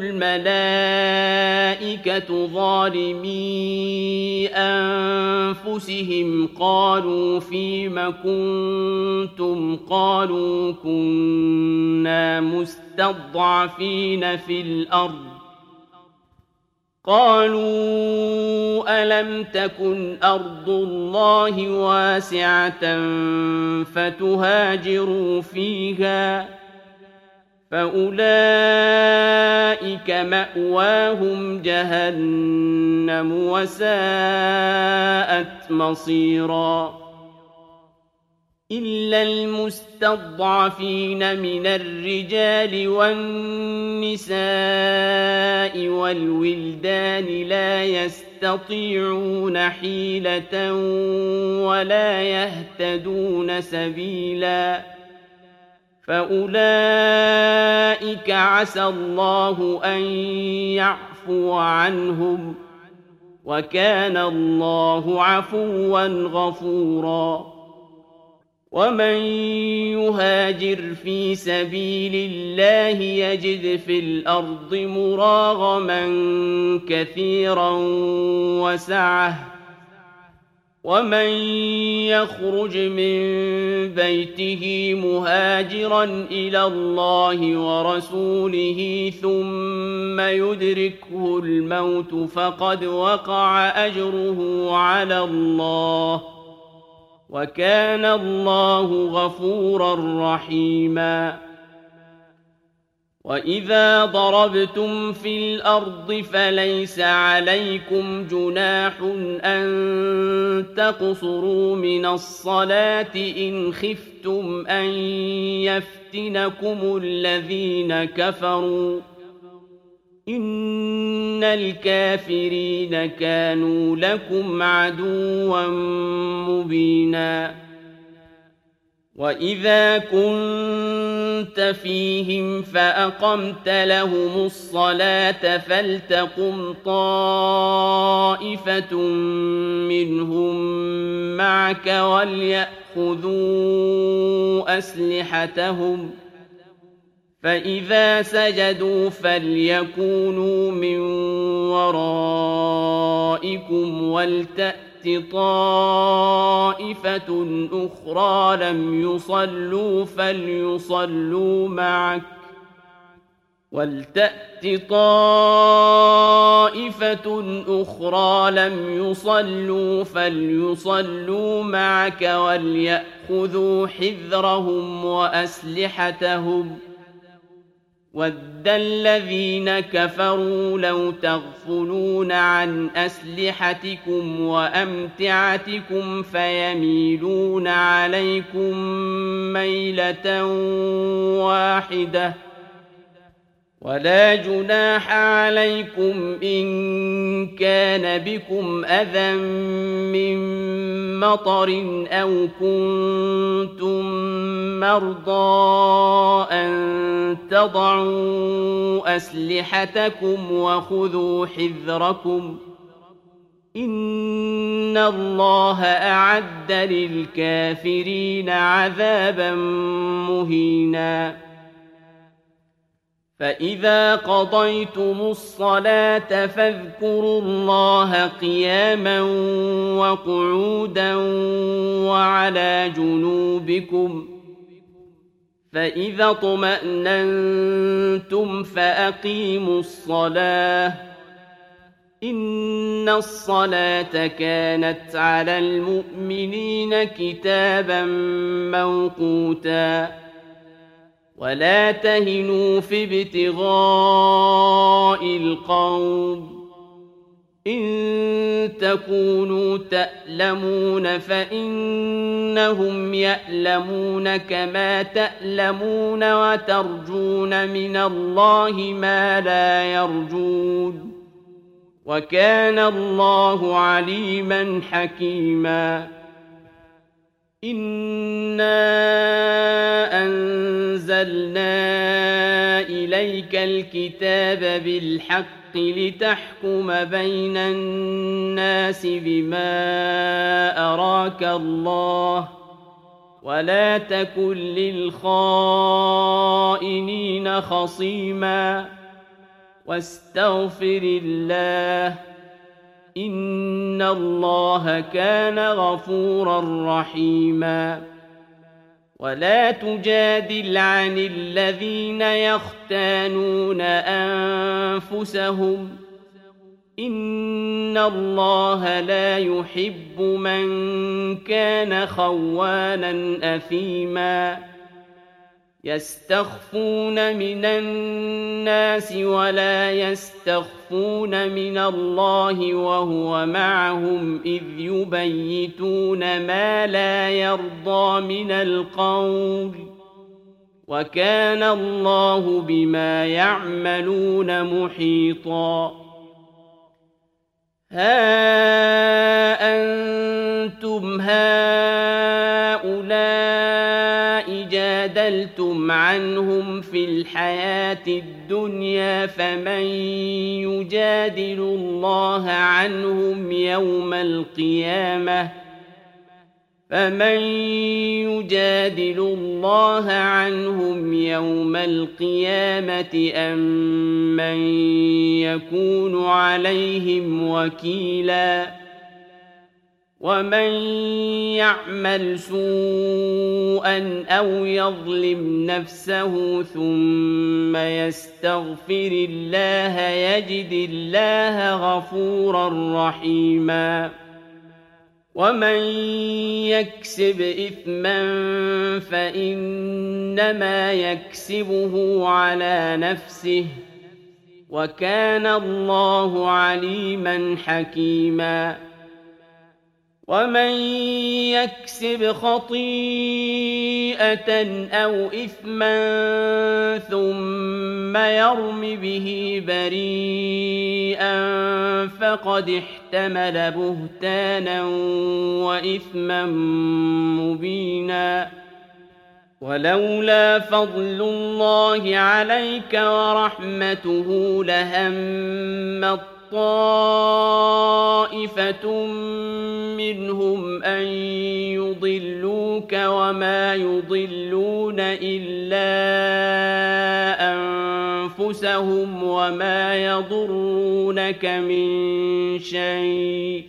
الملائكة ظالمي أنفسهم قالوا فيم كنتم قالوا كنا مستضعفين في الأرض قالوا ألم تكن أرض الله واسعة فتهاجروا فيها فأولئك مأواهم جهنم وساءت مصيرا إلا المستضعفين من الرجال والنساء والولدان لا يستطيعون حيلة ولا يهتدون سبيلا فأولئك عسى الله أن يعفو عنهم وكان الله عفوا غفورا ومن يهاجر في سبيل الله يجد في الأرض مراغما كثيرا وسعة ومن يخرج من بيته مهاجرا إلى الله ورسوله ثم يدركه الموت فقد وقع أجره على الله وكان الله غفورا رحيما وإذا ضربتم في الأرض فليس عليكم جناح أن تقصروا من الصلاة إن خفتم أن يفتنكم الذين كفروا إن الكافرين كانوا لكم عدوا مبينا وإذا كنت فيهم فأقمت لهم الصلاة فلتقم طائفة منهم معك وليأخذوا أسلحتهم فإذا سجدوا فليكونوا من ورائكم ولتأت طائفة أخرى لم يصلوا فليصلوا معك وليأخذوا حذرهم وأسلحتهم وَدَّ الَّذِينَ كَفَرُوا لَوْ تَغْفُلُونَ عَنْ أَسْلِحَتِكُمْ وَأَمْتِعَتِكُمْ فَيَمِيلُونَ عَلَيْكُمْ مَيْلَةً وَاحِدَةً وَلَا جُنَاحَ عَلَيْكُمْ إِن كَانَ بِكُمْ أَذًى مِّن مَّطَرٍ أَوْ كُنتُم مَّرْضَىٰ أَن تَضَعُوا أَسْلِحَتَكُمْ وَخُذُوا حِذْرَكُمْ إِنَّ اللَّهَ أَعَدَّ لِلْكَافِرِينَ عَذَابًا مُّهِينًا فَإِذَا قَضَيْتُمُ الصَّلَاةَ فاذكروا اللَّهَ قِيَامًا وَقُعُودًا وَعَلَىٰ جُنُوبِكُمْ فَإِذَا اطْمَأْنَنتُمْ فَأَقِيمُوا الصَّلَاةَ إِنَّ الصَّلَاةَ كَانَتْ عَلَى الْمُؤْمِنِينَ كِتَابًا مَّوْقُوتًا وَلَا تَهِنُوا فِي ابْتِغَاءِ الْقَوْمِ إِن تَكُونُوا تَأْلَمُونَ فَإِنَّهُمْ يَأْلَمُونَ كَمَا تَأْلَمُونَ وَتَرْجُونَ مِنَ اللَّهِ مَا لَا يَرْجُونَ وَكَانَ اللَّهُ عَلِيمًا حَكِيمًا إِنَّا أَنزَلْنَا إِلَيْكَ الْكِتَابَ بِالْحَقِّ لِتَحْكُمَ بَيْنَ النَّاسِ بِمَا أَرَاكَ اللَّهُ وَلَا تَكُن لِّلْخَائِنِينَ خَصِيمًا وَاسْتَغْفِرِ اللَّهَ إِنَّ اللَّهَ كَانَ غَفُورًا رَّحِيمًا وَلَا تُجَادِلْ عَنِ الَّذِينَ يَخْتَانُونَ أَنفُسَهُمْ إِنَّ اللَّهَ لَا يُحِبُّ مَن كَانَ خَوَّانًا أَثِيمًا يَسْتَخْفُونَ مِنَ النَّاسِ وَلَا يَسْتَخْفُونَ مِنَ اللَّهِ وَهُوَ مَعَهُمْ إِذْ يُبَيِّتُونَ مَا لَا يَرْضَىٰ مِنَ الْقَوْلِ وَكَانَ اللَّهُ بِمَا يَعْمَلُونَ مُحِيطًا هَا أَنتُمْ هَٰؤُلَاءِ جَادَلْتُمْ عَنْهُمْ فِي الْحَيَاةِ الدُّنْيَا فَمَن يُجَادِلُ اللَّهَ عَنْهُمْ يَوْمَ الْقِيَامَةِ أَم مَّن يَكُونُ عَلَيْهِمْ وَكِيلًا وَمَن يَعْمَلْ سُوءًا أَوْ يَظْلِمْ نَفْسَهُ ثُمَّ يَسْتَغْفِرِ اللَّهَ يَجِدِ اللَّهَ غَفُورًا رَّحِيمًا وَمَن يَكْسِبْ إِثْمًا فَإِنَّمَا يَكْسِبُهُ عَلَىٰ نَفْسِهِ وَكَانَ اللَّهُ عَلِيمًا حَكِيمًا وَمَن يَكْسِبْ خَطِيئَةً أَوْ إِثْمًا ثُمَّ يَرْمِ بِهِ بَرِيئًا فَقَدِ احْتَمَلَ بُهْتَانًا وَإِثْمًا مُّبِينًا وَلَوْلَا فَضْلُ اللَّهِ عَلَيْكَ وَرَحْمَتُهُ لَهَمَّت طَّائِفَةٌ مِّنْهُمْ أَن يُضِلُّوكَ وَمَا يُضِلُّونَ إِلَّا أَنفُسَهُمْ وَمَا يَضُرُّونَكَ مِن شَيْءٍ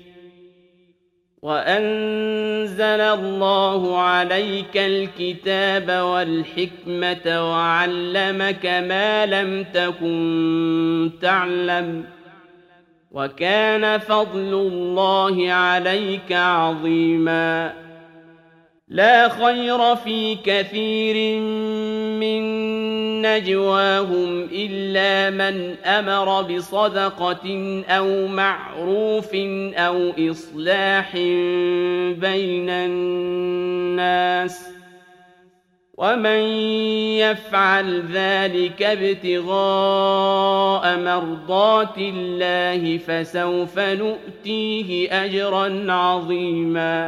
وَأَنزَلَ اللَّهُ عَلَيْكَ الْكِتَابَ وَالْحِكْمَةَ وَعَلَّمَكَ مَا لَمْ تَكُن تَعْلَمُ وَكَانَ فَضْلُ اللَّهِ عَلَيْكَ عَظِيمًا لَا خَيْرَ فِي كَثِيرٍ مِّن نجواهم إلا من أمر بصدقة أو معروف أو إصلاح بين الناس ومن يفعل ذلك ابتغاء مرضات الله فسوف نؤتيه أجرا عظيما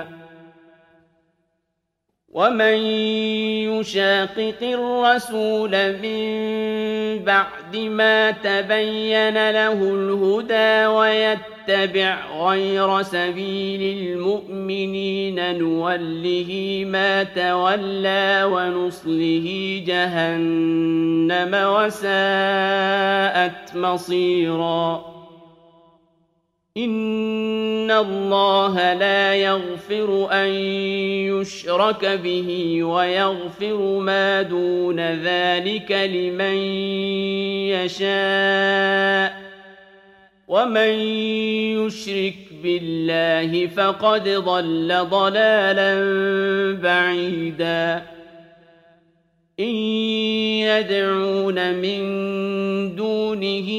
ومن يشاقق الرسول من بعد ما تبين له الهدى ويتبع غير سبيل المؤمنين نوله ما تولى ونصله جهنم وساءت مصيرا إن الله لا يغفر أن يشرك به ويغفر ما دون ذلك لمن يشاء ومن يشرك بالله فقد ضل ضلالا بعيدا إن يدعون من دونه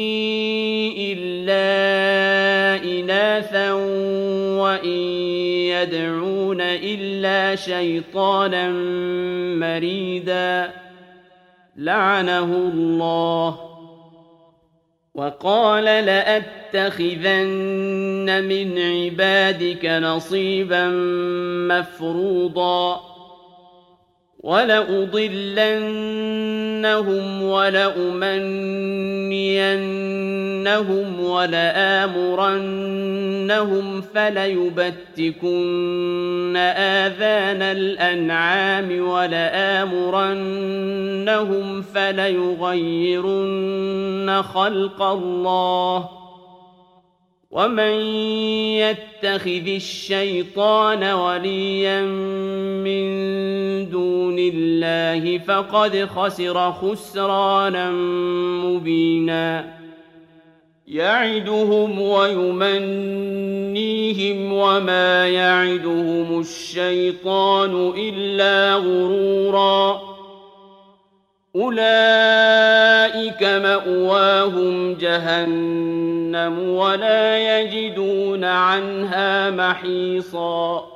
إلا إناثا وإن يدعون إلا شيطانا مريدا لعنه الله وقال لأتخذن من عبادك نصيبا مفروضا ولأضلنهم ولأمنينهم ولآمرنهم فليبتكن آذان الأنعام ولآمرنهم فليغيرن خلق الله ومن يتخذ الشيطان وليا من دون الله فقد خسر خسرانا مبينا يعدهم ويمنيهم وما يعدهم الشيطان إلا غرورا أولئك مأواهم جهنم ولا يجدون عنها محيصا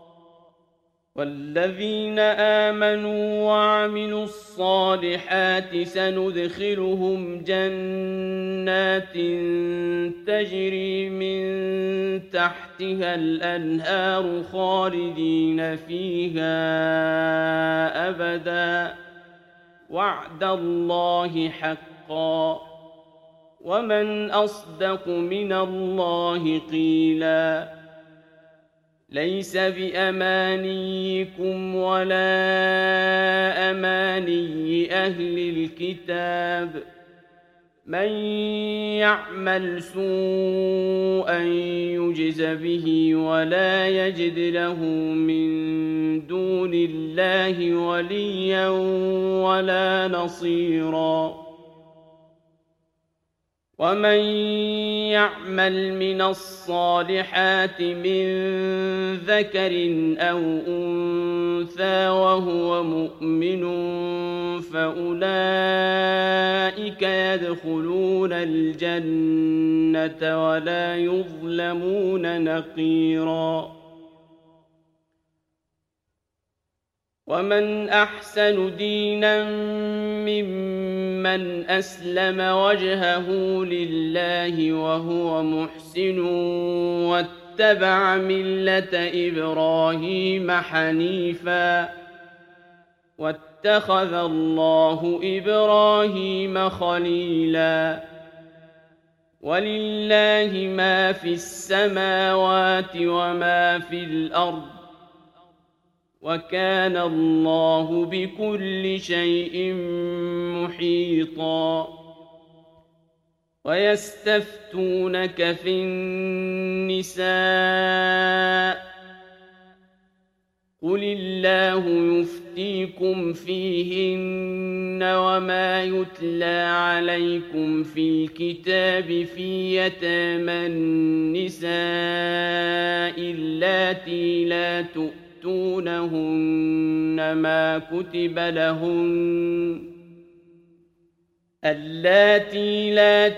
والذين آمنوا وعملوا الصالحات سندخلهم جنات تجري من تحتها الأنهار خالدين فيها أبدا وعد الله حقا ومن أصدق من الله قيلا ليس بأمانيكم ولا أماني أهل الكتاب من يعمل سوءا يجز به ولا يجد له من دون الله وليا ولا نصيرا ومن يعمل من الصالحات من ذكر أو أنثى وهو مؤمن فأولئك يدخلون الجنة ولا يظلمون نقيرا ومن أحسن دينا ممن أسلم وجهه لله وهو محسن واتبع ملة إبراهيم حنيفا واتخذ الله إبراهيم خليلا ولله ما في السماوات وما في الأرض وكان الله بكل شيء محيطا ويستفتونك في النساء قل الله يفتيكم فيهن وما يتلى عليكم في الكتاب في يتامى النساء اللاتي لا تؤتونهن ما كتب لهن اللاتي لا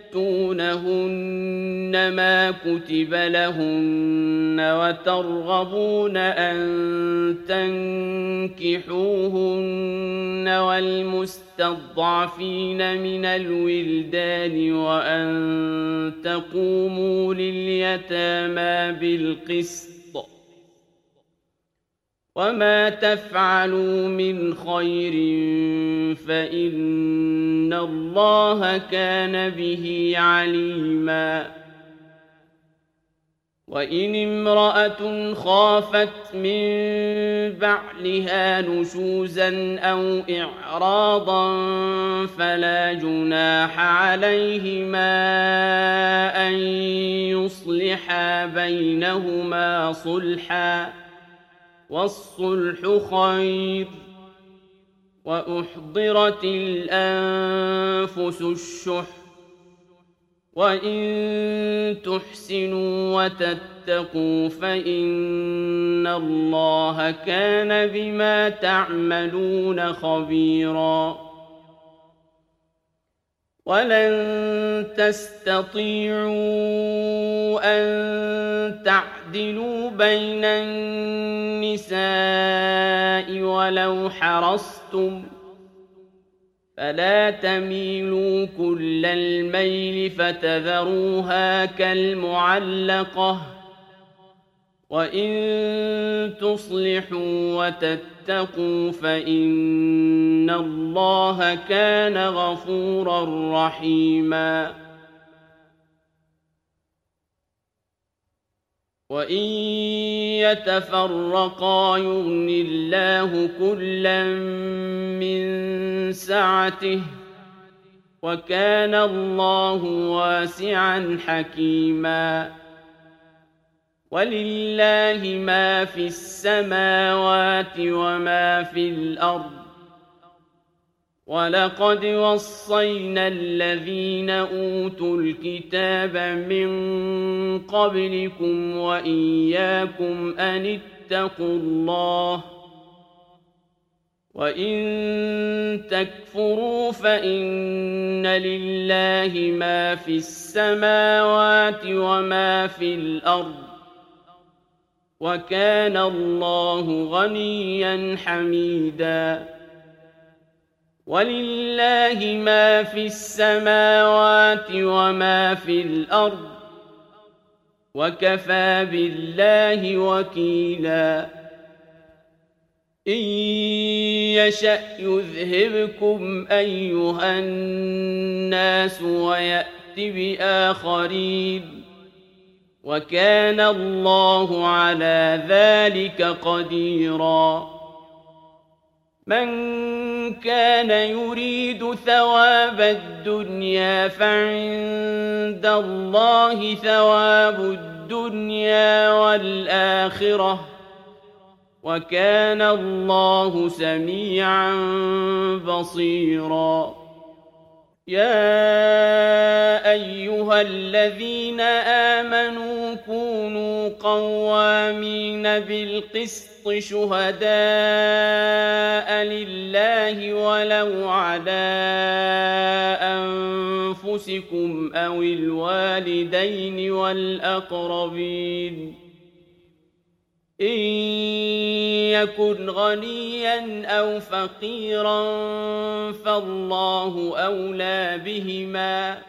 تؤتونهن ما كتب لهن وترغبون أن تنكحوهن والمستضعفين من الولدان وأن تقوموا لليتامى بالقسط وما تفعلوا من خير فإن الله كان به عليما وإن امرأة خافت من بعلها نشوزا أو إعراضا فلا جناح عليهما أن يصلحا بينهما صلحا والصلح خير وأحضرت الأنفس الشح وإن تحسنوا وتتقوا فإن الله كان بما تعملون خبيرا ولن تستطيعوا أن تعدلوا بين النساء ولو حرصتم فلا تميلوا كل الميل فتذروها كالمعلقة وإن تصلحوا وتتقوا فإن الله كان غفورا رحيما وإن يتفرقا يغن الله كلا من سعته وكان الله واسعا حكيما ولله ما في السماوات وما في الأرض ولقد وصينا الذين أوتوا الكتاب من قبلكم وإياكم أن اتقوا الله وإن تكفروا فإن لله ما في السماوات وما في الأرض وكان الله غنيا حميدا ولله ما في السماوات وما في الأرض وكفى بالله وكيلا إن يشأ يذهبكم أيها الناس ويأت بآخرين وكان الله على ذلك قديرا من كان يريد ثواب الدنيا فعند الله ثواب الدنيا والآخرة وكان الله سميعا بصيرا يا أيها الذين آمنوا كونوا قوامين بالقسط شهداء لله ولو على أنفسكم أو الوالدين والأقربين إن يكن غنيا أو فقيرا فالله أولى بهما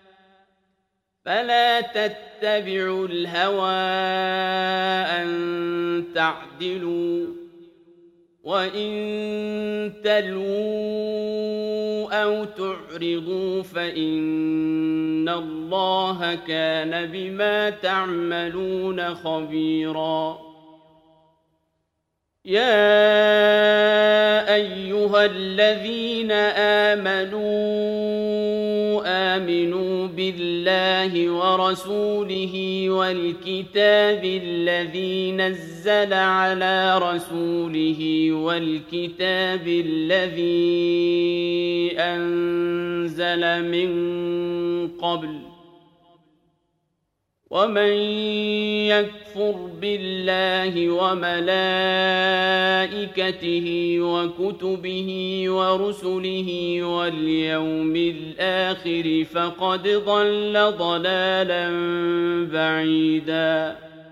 فلا تتبعوا الهوى أن تعدلوا وإن تلووا أو تعرضوا فإن الله كان بما تعملون خبيرا يا أيها الذين آمنوا بالله ورسوله والكتاب الذي نزل على رسوله والكتاب الذي أنزل من قبل ومن يكفر بالله وملائكته وكتبه ورسله واليوم الآخر فقد ضل ضلالا بعيدا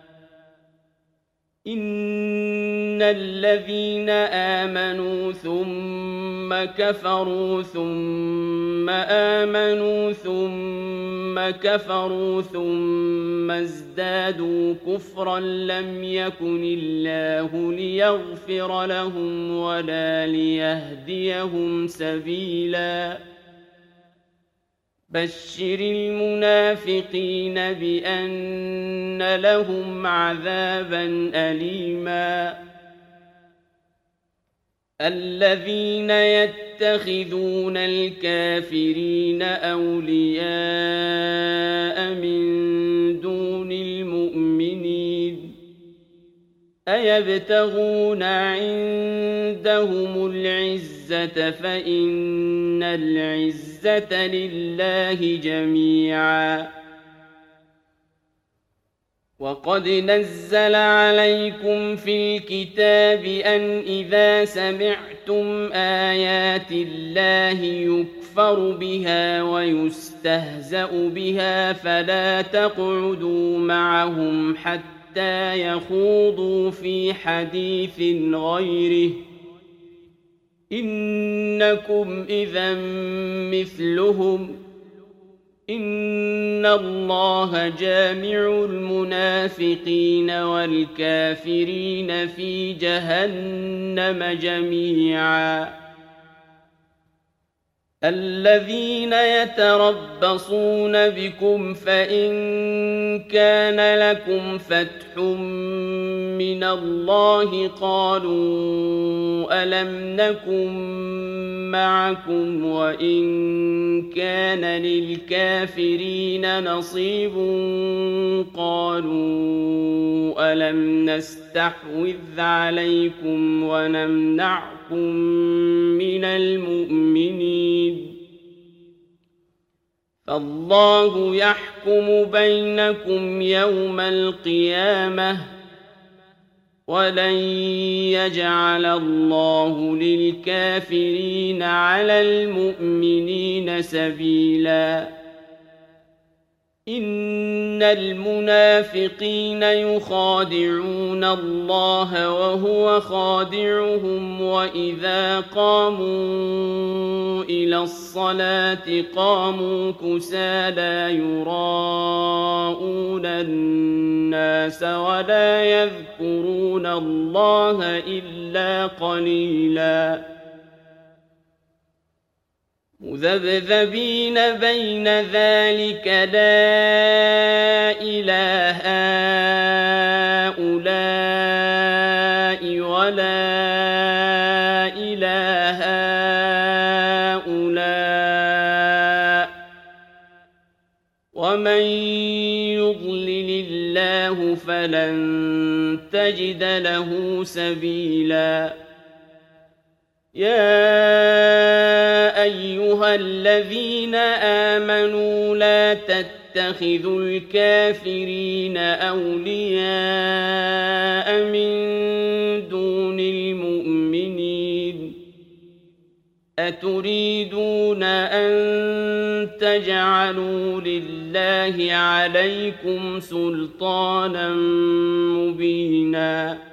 إن الذين آمنوا ثم كفروا ثم آمنوا ثم كفروا ثم ازدادوا كفرا لم يكن الله ليغفر لهم ولا ليهديهم سبيلا بشر المنافقين بأن لهم عذابا أليما الذين يتخذون الكافرين أولياء من دون المؤمنين أيبتغون عندهم العزة فإن العزة لله جميعا وقد نزل عليكم في الكتاب أن إذا سمعتم آيات الله يكفر بها ويستهزأ بها فلا تقعدوا معهم حتى يخوضوا في حديث غيره إنكم إذا مثلهم إن الله جامع المنافقين والكافرين في جهنم جميعا الذين يتربصون بكم فإن كان لكم فتح من الله قالوا ألم نكن معكم وإن كان للكافرين نصيب قالوا ألم نستحوذ عليكم ونمنعكم من المؤمنين فالله يحكم بينكم يوم القيامة ولن يجعل الله للكافرين على المؤمنين سبيلا إن المنافقين يخادعون الله وهو خادعهم وإذا قاموا إلى الصلاة قاموا كسالى يراءون الناس ولا يذكرون الله إلا قليلاً مذبذبين بين ذلك لا إله هؤلاء ولا إله هؤلاء ومن يضلل الله فلن تجد له سبيلا يا أيها الذين آمنوا لا تتخذوا الكافرين أولياء من دون المؤمنين أتريدون أن تجعلوا لله عليكم سلطانا مبينا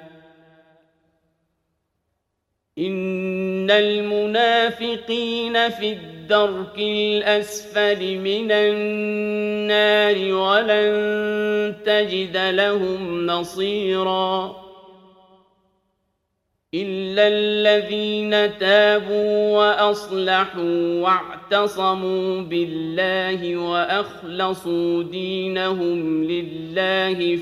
إن المنافقين في الدرك الأسفل من النار ولن تجد لهم نصيرا إلا الذين تابوا وأصلحوا واعتصموا بالله وأخلصوا دينهم لله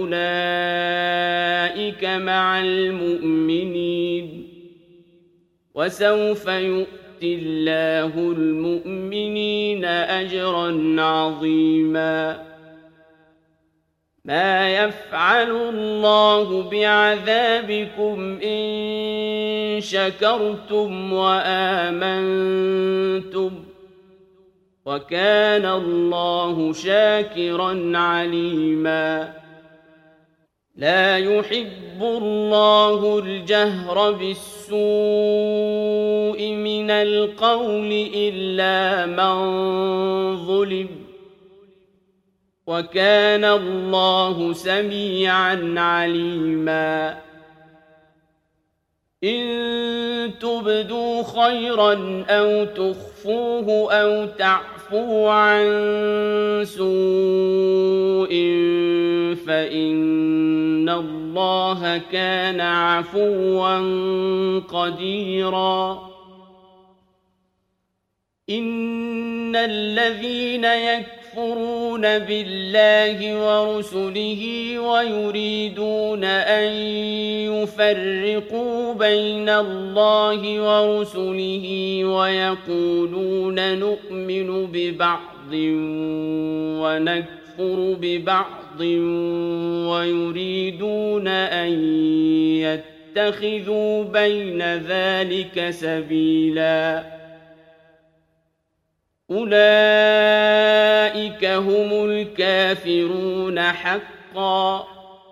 فأولئك مع المؤمنين وسوف يؤتي الله المؤمنين أجرا عظيما ما يفعل الله بعذابكم إن شكرتم وآمنتم وكان الله شاكرا عليما لا يحب الله الجهر بالسوء من القول إلا من ظلم وكان الله سميعا عليما إن تبدوا خيرا أو تخفوه أو تعفوا عن سوء فإن الله كان عفوا قديرا إن الذين يكفرون بالله ورسله ويريدون أن يفرقوا بين الله ورسله ويقولون نؤمن ببعض ونكفر ببعض ويريدون أن يتخذوا بين ذلك سبيلا أولئك هم الكافرون حقا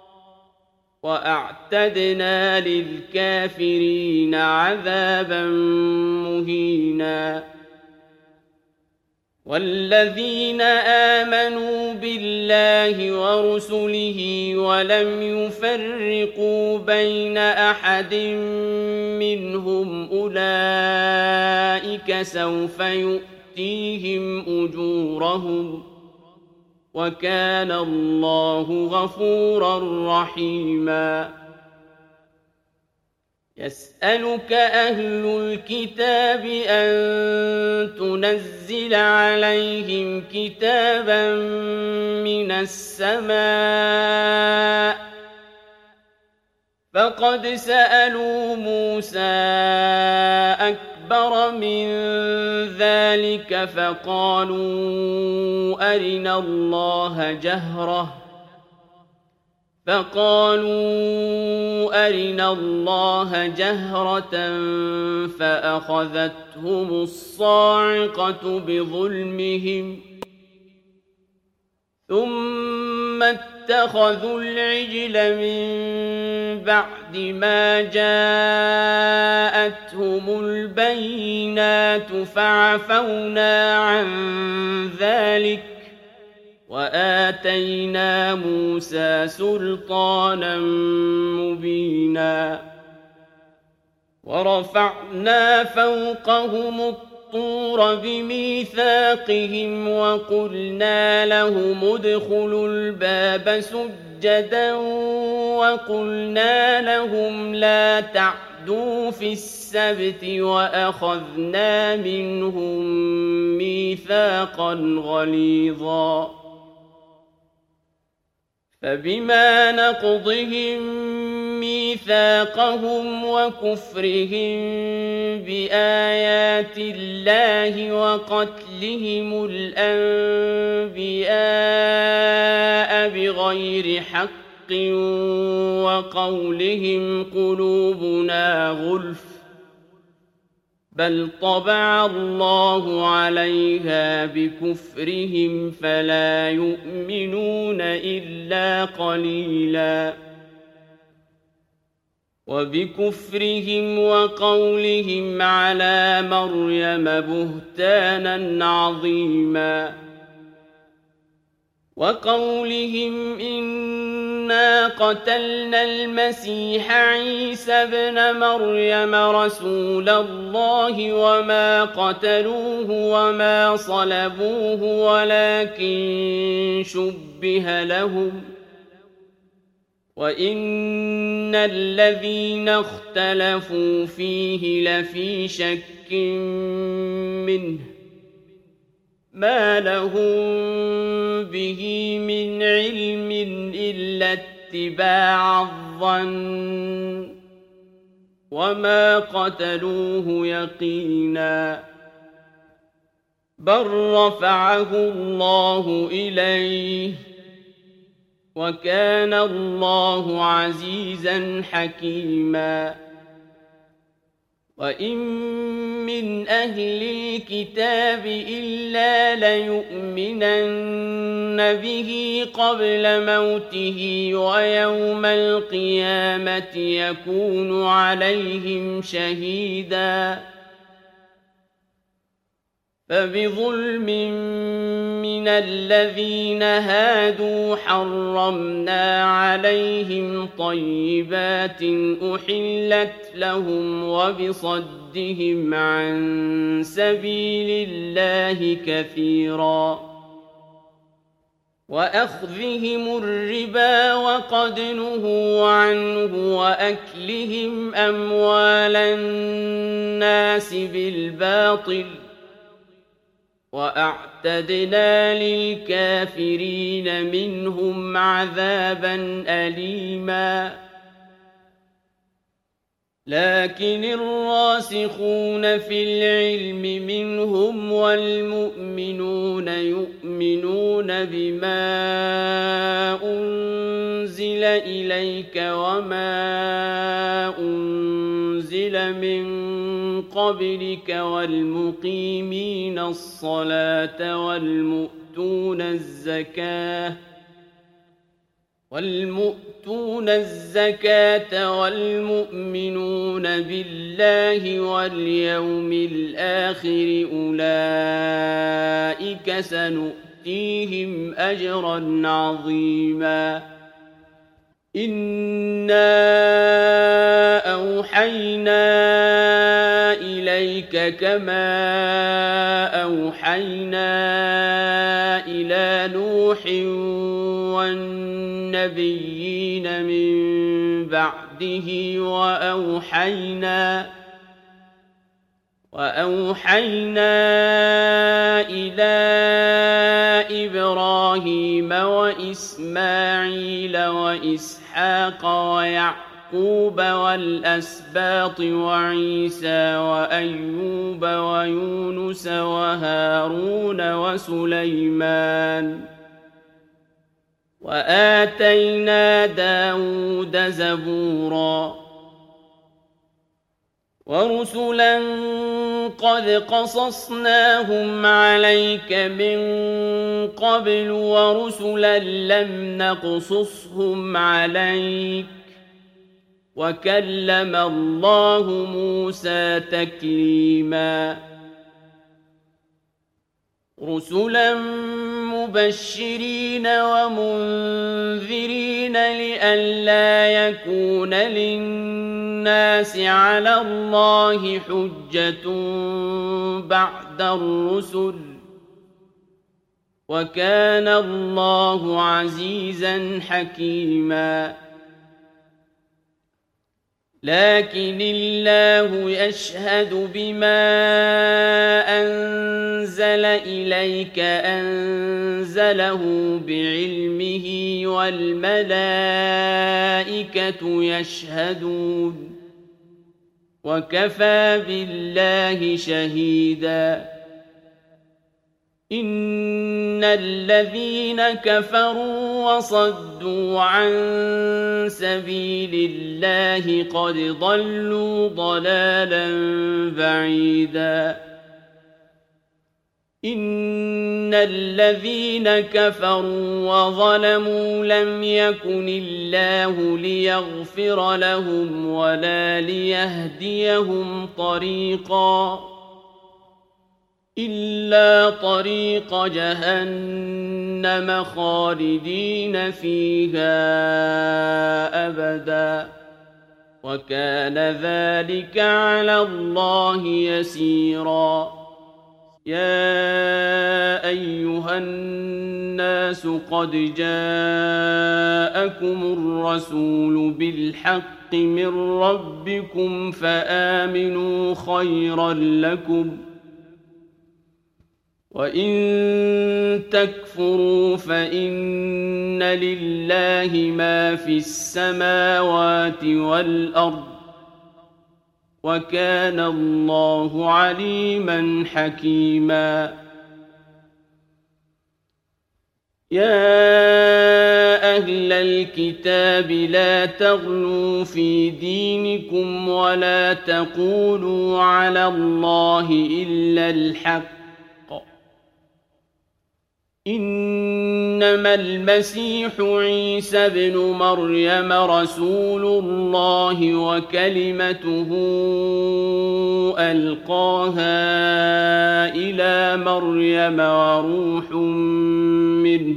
وأعتدنا للكافرين عذابا مهينا والذين آمنوا بالله ورسله ولم يفرقوا بين أحد منهم أولئك سوف يؤتيهم أجورهم وكان الله غفورا رحيما يسألك أهل الكتاب أن تنزل عليهم كتابا من السماء فقد سألوا موسى أكبر من ذلك فقالوا أرنا الله جهرة فأخذتهم الصاعقة بظلمهم ثم اتخذوا العجل من بعد ما جاءتهم البينات فعفونا عن ذلك وآتينا موسى سلطانا مبينا ورفعنا فوقهم الطور بميثاقهم وقلنا لهم ادخلوا الباب سجدا وقلنا لهم لا تعدوا في السبت وأخذنا منهم ميثاقا غليظا فبما نقضهم ميثاقهم وكفرهم بآيات الله وقتلهم الأنبياء بغير حق وقولهم قلوبنا غلف بل طبع الله عليها بكفرهم فلا يؤمنون إلا قليلا وبكفرهم وقولهم على مريم بهتانا عظيما وقولهم إنا قتلنا المسيح عيسى ابن مريم رسول الله وما قتلوه وما صلبوه ولكن شبه لهم وإن الذين اختلفوا فيه لفي شك منه ما لهم به من علم إلا اتباع الظن وما قتلوه يقينا بل رفعه الله إليه وكان الله عزيزا حكيما وَإِن مِّنْ أَهْلِ الْكِتَابِ إِلَّا لَيُؤْمِنَنَّ بِهِ قَبْلَ مَوْتِهِ وَيَوْمَ الْقِيَامَةِ يَكُونُ عَلَيْهِمْ شَهِيدًا فَبِظُلْمٍ مِّنَ الَّذِينَ هَادُوا حَرَّمْنَا عَلَيْهِمْ طَيِّبَاتٍ أُحِلَّتْ لَهُمْ وَبِصَدِّهِمْ عَن سَبِيلِ اللَّهِ كَثِيرًا وَأَخْذِهِمُ الرِّبَا وَقَدْ نُهُوا عَنْهُ وَأَكْلِهِمْ أَمْوَالَ النَّاسِ بِالْبَاطِلِ وَأَعْتَدْنَا لِلْكَافِرِينَ مِنْهُمْ عَذَابًا أَلِيمًا لكن الراسخون في العلم منهم والمؤمنون يؤمنون بما أنزل إليك وما أنزل من قبلك والمقيمين الصلاة والمؤتون الزكاة والمؤمنون بالله واليوم الآخر أولئك سنؤتيهم أجرا عظيما إنا أوحينا إليك كما أوحينا إلى نوح والنبيين من بعده وأوحينا إلى إبراهيم وإسماعيل وإسحاق ويعقوب والأسباط وعيسى وأيوب ويونس وهارون وسليمان وآتينا داود زبورا ورسلا قد قصصناهم عليك من قبل ورسلا لم نقصصهم عليك وكلم الله موسى تكليما رسلا مبشرين ومنذرين لئلا يكون للناس على الله حجة بعد الرسل وكان الله عزيزا حكيما لكن الله يشهد بما أنزل إليك أنزله بعلمه والملائكة يشهدون وكفى بالله شهيدا إن الذين كفروا وصدوا عن سبيل الله قد ضلوا ضلالا بعيدا إن الذين كفروا وظلموا لم يكن الله ليغفر لهم ولا ليهديهم طريقا إلا طريق جهنم خالدين فيها أبدا وكان ذلك على الله يسيرا يا أيها الناس قد جاءكم الرسول بالحق من ربكم فآمنوا خيرا لكم وإن تكفروا فإن لله ما في السماوات والأرض وكان الله عليما حكيما يا أهل الكتاب لا تغلوا في دينكم ولا تقولوا على الله إلا الحق إنما المسيح عيسى بن مريم رسول الله وكلمته ألقاها إلى مريم وروح منه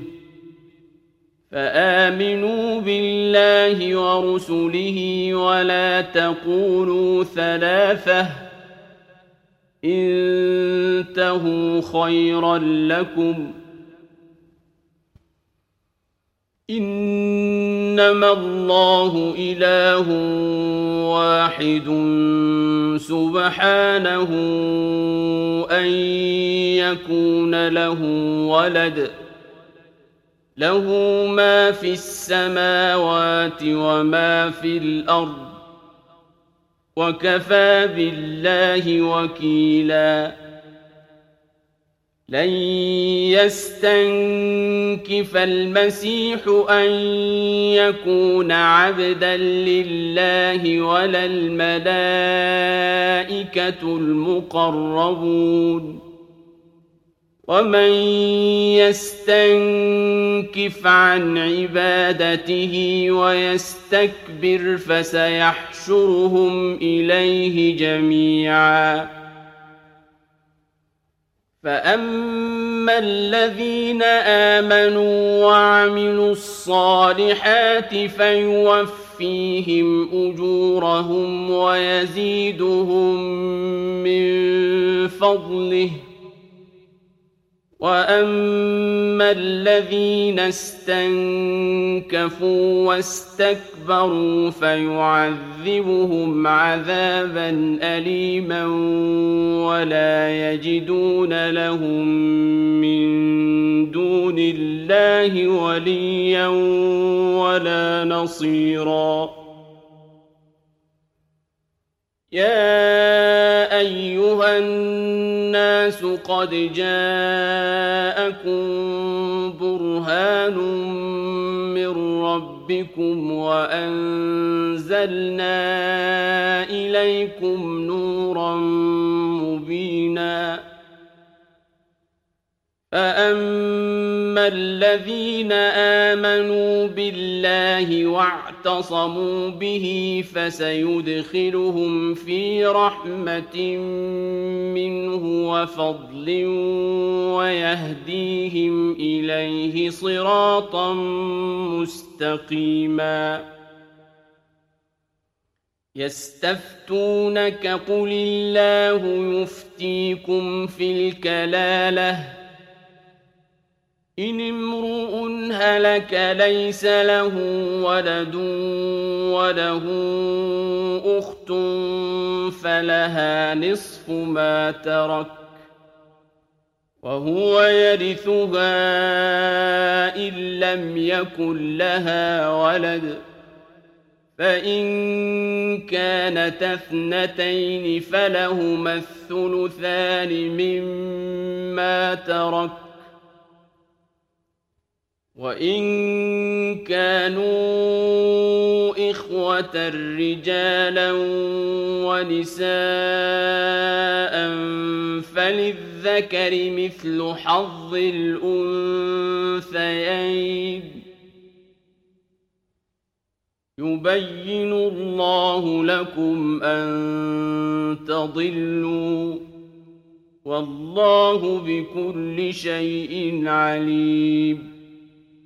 فآمنوا بالله ورسله ولا تقولوا ثلاثة انتهوا خيرا لكم إنما الله إله واحد سبحانه أن يكون له ولد له ما في السماوات وما في الأرض وكفى بالله وكيلا لن يستنكف المسيح أن يكون عبدا لله ولا الملائكة المقربون ومن يستنكف عن عبادته ويستكبر فسيحشرهم إليه جميعا فأما الذين آمنوا وعملوا الصالحات فيوفيهم أجورهم ويزيدهم من فضله وأما الذين استنكفوا واستكبروا فيعذبهم عذابا أليما ولا يجدون لهم من دون الله وليا ولا نصيرا يا أيها الناس قد جاءكم برهان من ربكم وأنزلنا إليكم نورا مبينا فأما الذين آمنوا بالله واعتصموا به فسيدخلهم في رحمة منه وفضل ويهديهم إليه صراطا مستقيما يستفتونك قل الله يفتيكم في الكلالة إن امرؤ هلك ليس له ولد وله أخت فلها نصف ما ترك وهو يرثها إن لم يكن لها ولد فإن كانتا اثنتين فلهما الثلثان مما ترك وإن كانوا إخوة رجالا ونساء فللذكر مثل حظ الأنثيين يبين الله لكم أن تضلوا والله بكل شيء عليم